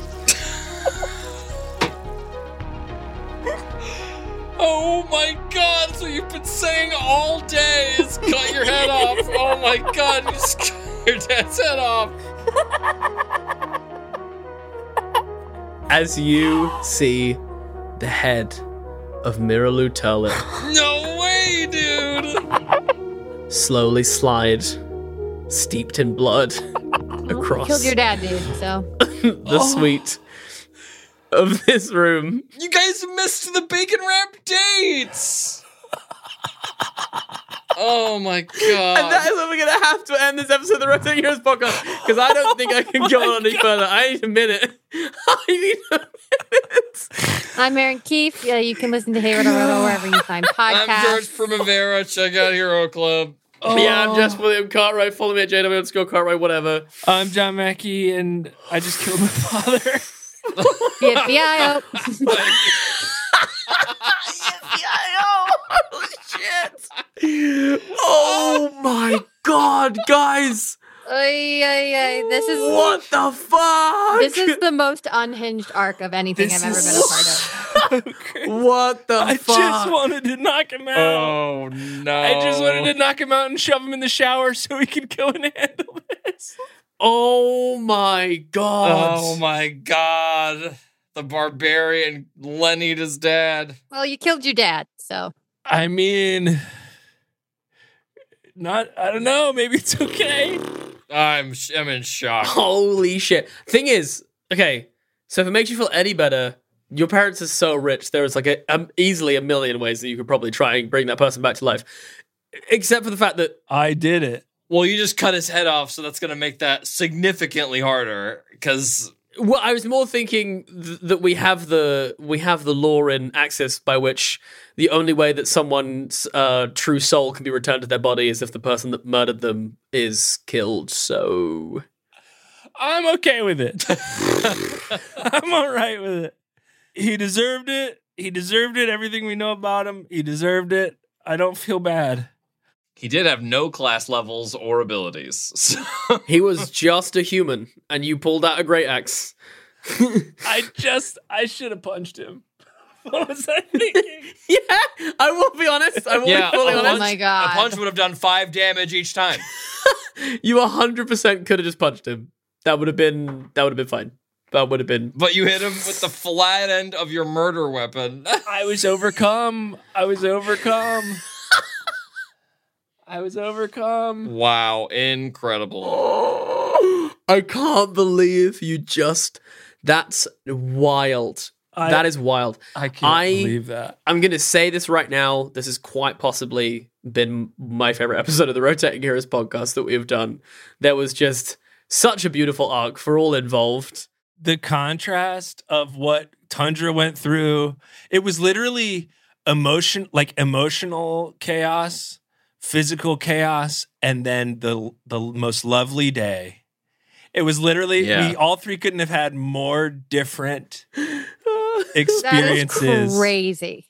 [SPEAKER 2] Oh my god, so you've been saying all day is cut your head off. Oh my god, you just cut your dad's head off.
[SPEAKER 1] As you see the head of Miralu Turlet
[SPEAKER 2] No way, dude.
[SPEAKER 1] slowly slide, steeped in blood,
[SPEAKER 4] Well,
[SPEAKER 1] across
[SPEAKER 4] killed your dad, dude, so.
[SPEAKER 1] the suite of this room.
[SPEAKER 2] You guys missed the bacon wrap dates. Oh my god.
[SPEAKER 1] And that is what we're going to have to end this episode of the Rotating Heroes podcast, because I don't think I can go on any further. I need a minute. I need a minute.
[SPEAKER 4] I'm Aaron Keefe. You can listen to Hey Roto Roto wherever you find podcasts.
[SPEAKER 2] I'm George Primavera. Check out Hero Club.
[SPEAKER 1] Yeah, I'm Jess William Cartwright. Follow me at JW_Cartwright, whatever.
[SPEAKER 3] I'm John Mackey, and I just killed my father.
[SPEAKER 4] Yippee-yi-yo.
[SPEAKER 1] Holy shit. Oh my god, guys.
[SPEAKER 4] Ay, ay, ay. This is
[SPEAKER 1] What the fuck?
[SPEAKER 4] This is the most unhinged arc of anything
[SPEAKER 3] This
[SPEAKER 4] I've ever
[SPEAKER 3] is
[SPEAKER 4] been a part of.
[SPEAKER 1] What the
[SPEAKER 3] I
[SPEAKER 1] fuck?
[SPEAKER 3] just wanted to knock him out.
[SPEAKER 2] Oh no.
[SPEAKER 3] I just wanted to knock him out and shove him in the shower so he could go and handle this.
[SPEAKER 1] Oh my god.
[SPEAKER 2] Oh my god. The barbarian Lenny'd his dad.
[SPEAKER 4] Well, you killed your dad, so.
[SPEAKER 3] I mean, I don't know. Maybe it's okay.
[SPEAKER 2] I'm in shock.
[SPEAKER 1] Holy shit. Thing is, okay, so if it makes you feel any better, your parents are so rich, there is like easily a million ways that you could probably try and bring that person back to life. Except for the fact that
[SPEAKER 3] I did it.
[SPEAKER 2] Well, you just cut his head off, so that's going to make that significantly harder, because...
[SPEAKER 1] Well, I was more thinking that we have the law in Axis by which the only way that someone's true soul can be returned to their body is if the person that murdered them is killed. So
[SPEAKER 3] I'm okay with it. I'm all right with it. He deserved it. He deserved it. Everything we know about him, he deserved it. I don't feel bad.
[SPEAKER 2] He did have no class levels or abilities. So.
[SPEAKER 1] He was just a human, and you pulled out a great axe.
[SPEAKER 3] I should have punched him. What was I thinking?
[SPEAKER 1] Yeah, I will be honest. I will be fully honest.
[SPEAKER 4] Oh my god.
[SPEAKER 2] A punch would have done 5 damage each time.
[SPEAKER 1] You 100% could have just punched him. That would have been fine. That would have been.
[SPEAKER 2] But you hit him with the flat end of your murder weapon.
[SPEAKER 3] I was overcome.
[SPEAKER 2] Wow, incredible.
[SPEAKER 1] I can't believe you just... That's wild. That is wild.
[SPEAKER 3] I can't believe that.
[SPEAKER 1] I'm going to say this right now. This has quite possibly been my favorite episode of the Rotating Heroes podcast that we've done. There was just such a beautiful arc for all involved.
[SPEAKER 3] The contrast of what Tundra went through, it was literally emotional chaos, physical chaos, and then the most lovely day. It was literally, we all three couldn't have had more different experiences.
[SPEAKER 4] That is crazy.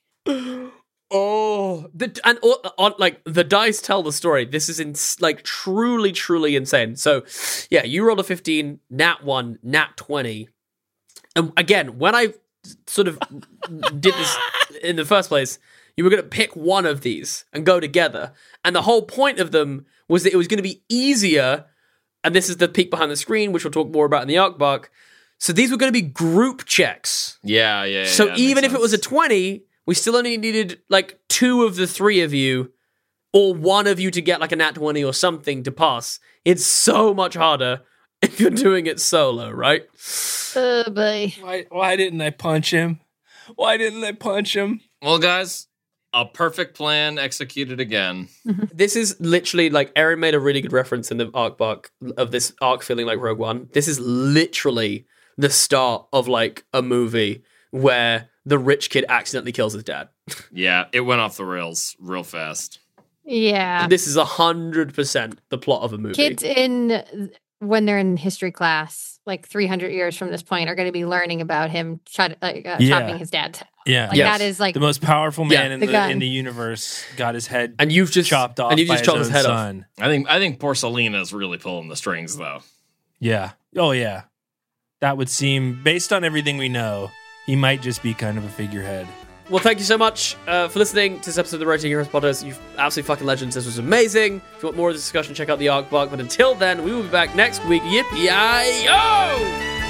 [SPEAKER 1] The dice tell the story. This is truly, truly insane. So, yeah, you rolled a 15, nat 1, nat 20. And again, when I sort of did this in the first place, you were going to pick one of these and go together. And the whole point of them was that it was going to be easier. And this is the peek behind the screen, which we'll talk more about in the Arcbook. So these were going to be group checks.
[SPEAKER 2] Yeah.
[SPEAKER 1] So even if it was a 20, we still only needed 2 of the 3 of you, or one of you to get a nat 20 or something to pass. It's so much harder if you're doing it solo, right?
[SPEAKER 4] Oh, boy.
[SPEAKER 3] Why didn't I punch him?
[SPEAKER 2] Well, guys, a perfect plan executed again.
[SPEAKER 1] This is literally Aaron made a really good reference in the Arcbook of this arc feeling like Rogue One. This is literally the start of a movie where the rich kid accidentally kills his dad.
[SPEAKER 2] Yeah, it went off the rails real fast.
[SPEAKER 4] Yeah.
[SPEAKER 1] This is 100% the plot of a movie.
[SPEAKER 4] Kids when they're in history class, 300 years from this point, are going to be learning about him chopping his dad's head.
[SPEAKER 3] Yeah.
[SPEAKER 4] That is
[SPEAKER 3] the most powerful man in
[SPEAKER 4] the
[SPEAKER 3] the universe got his head
[SPEAKER 1] and you've just
[SPEAKER 3] chopped off.
[SPEAKER 1] And you've just
[SPEAKER 3] by
[SPEAKER 1] chopped his head
[SPEAKER 3] son.
[SPEAKER 1] off.
[SPEAKER 2] I think poor Selena's really pulling the strings, though.
[SPEAKER 3] Yeah. Oh yeah. That would seem, based on everything we know, he might just be kind of a figurehead.
[SPEAKER 1] Well, thank you so much for listening to this episode of the Rotating Heroes podcast. You've absolutely fucking legends. This was amazing. If you want more of this discussion, check out the Arcbook. But until then, we will be back next week. Yippee-yi-yo!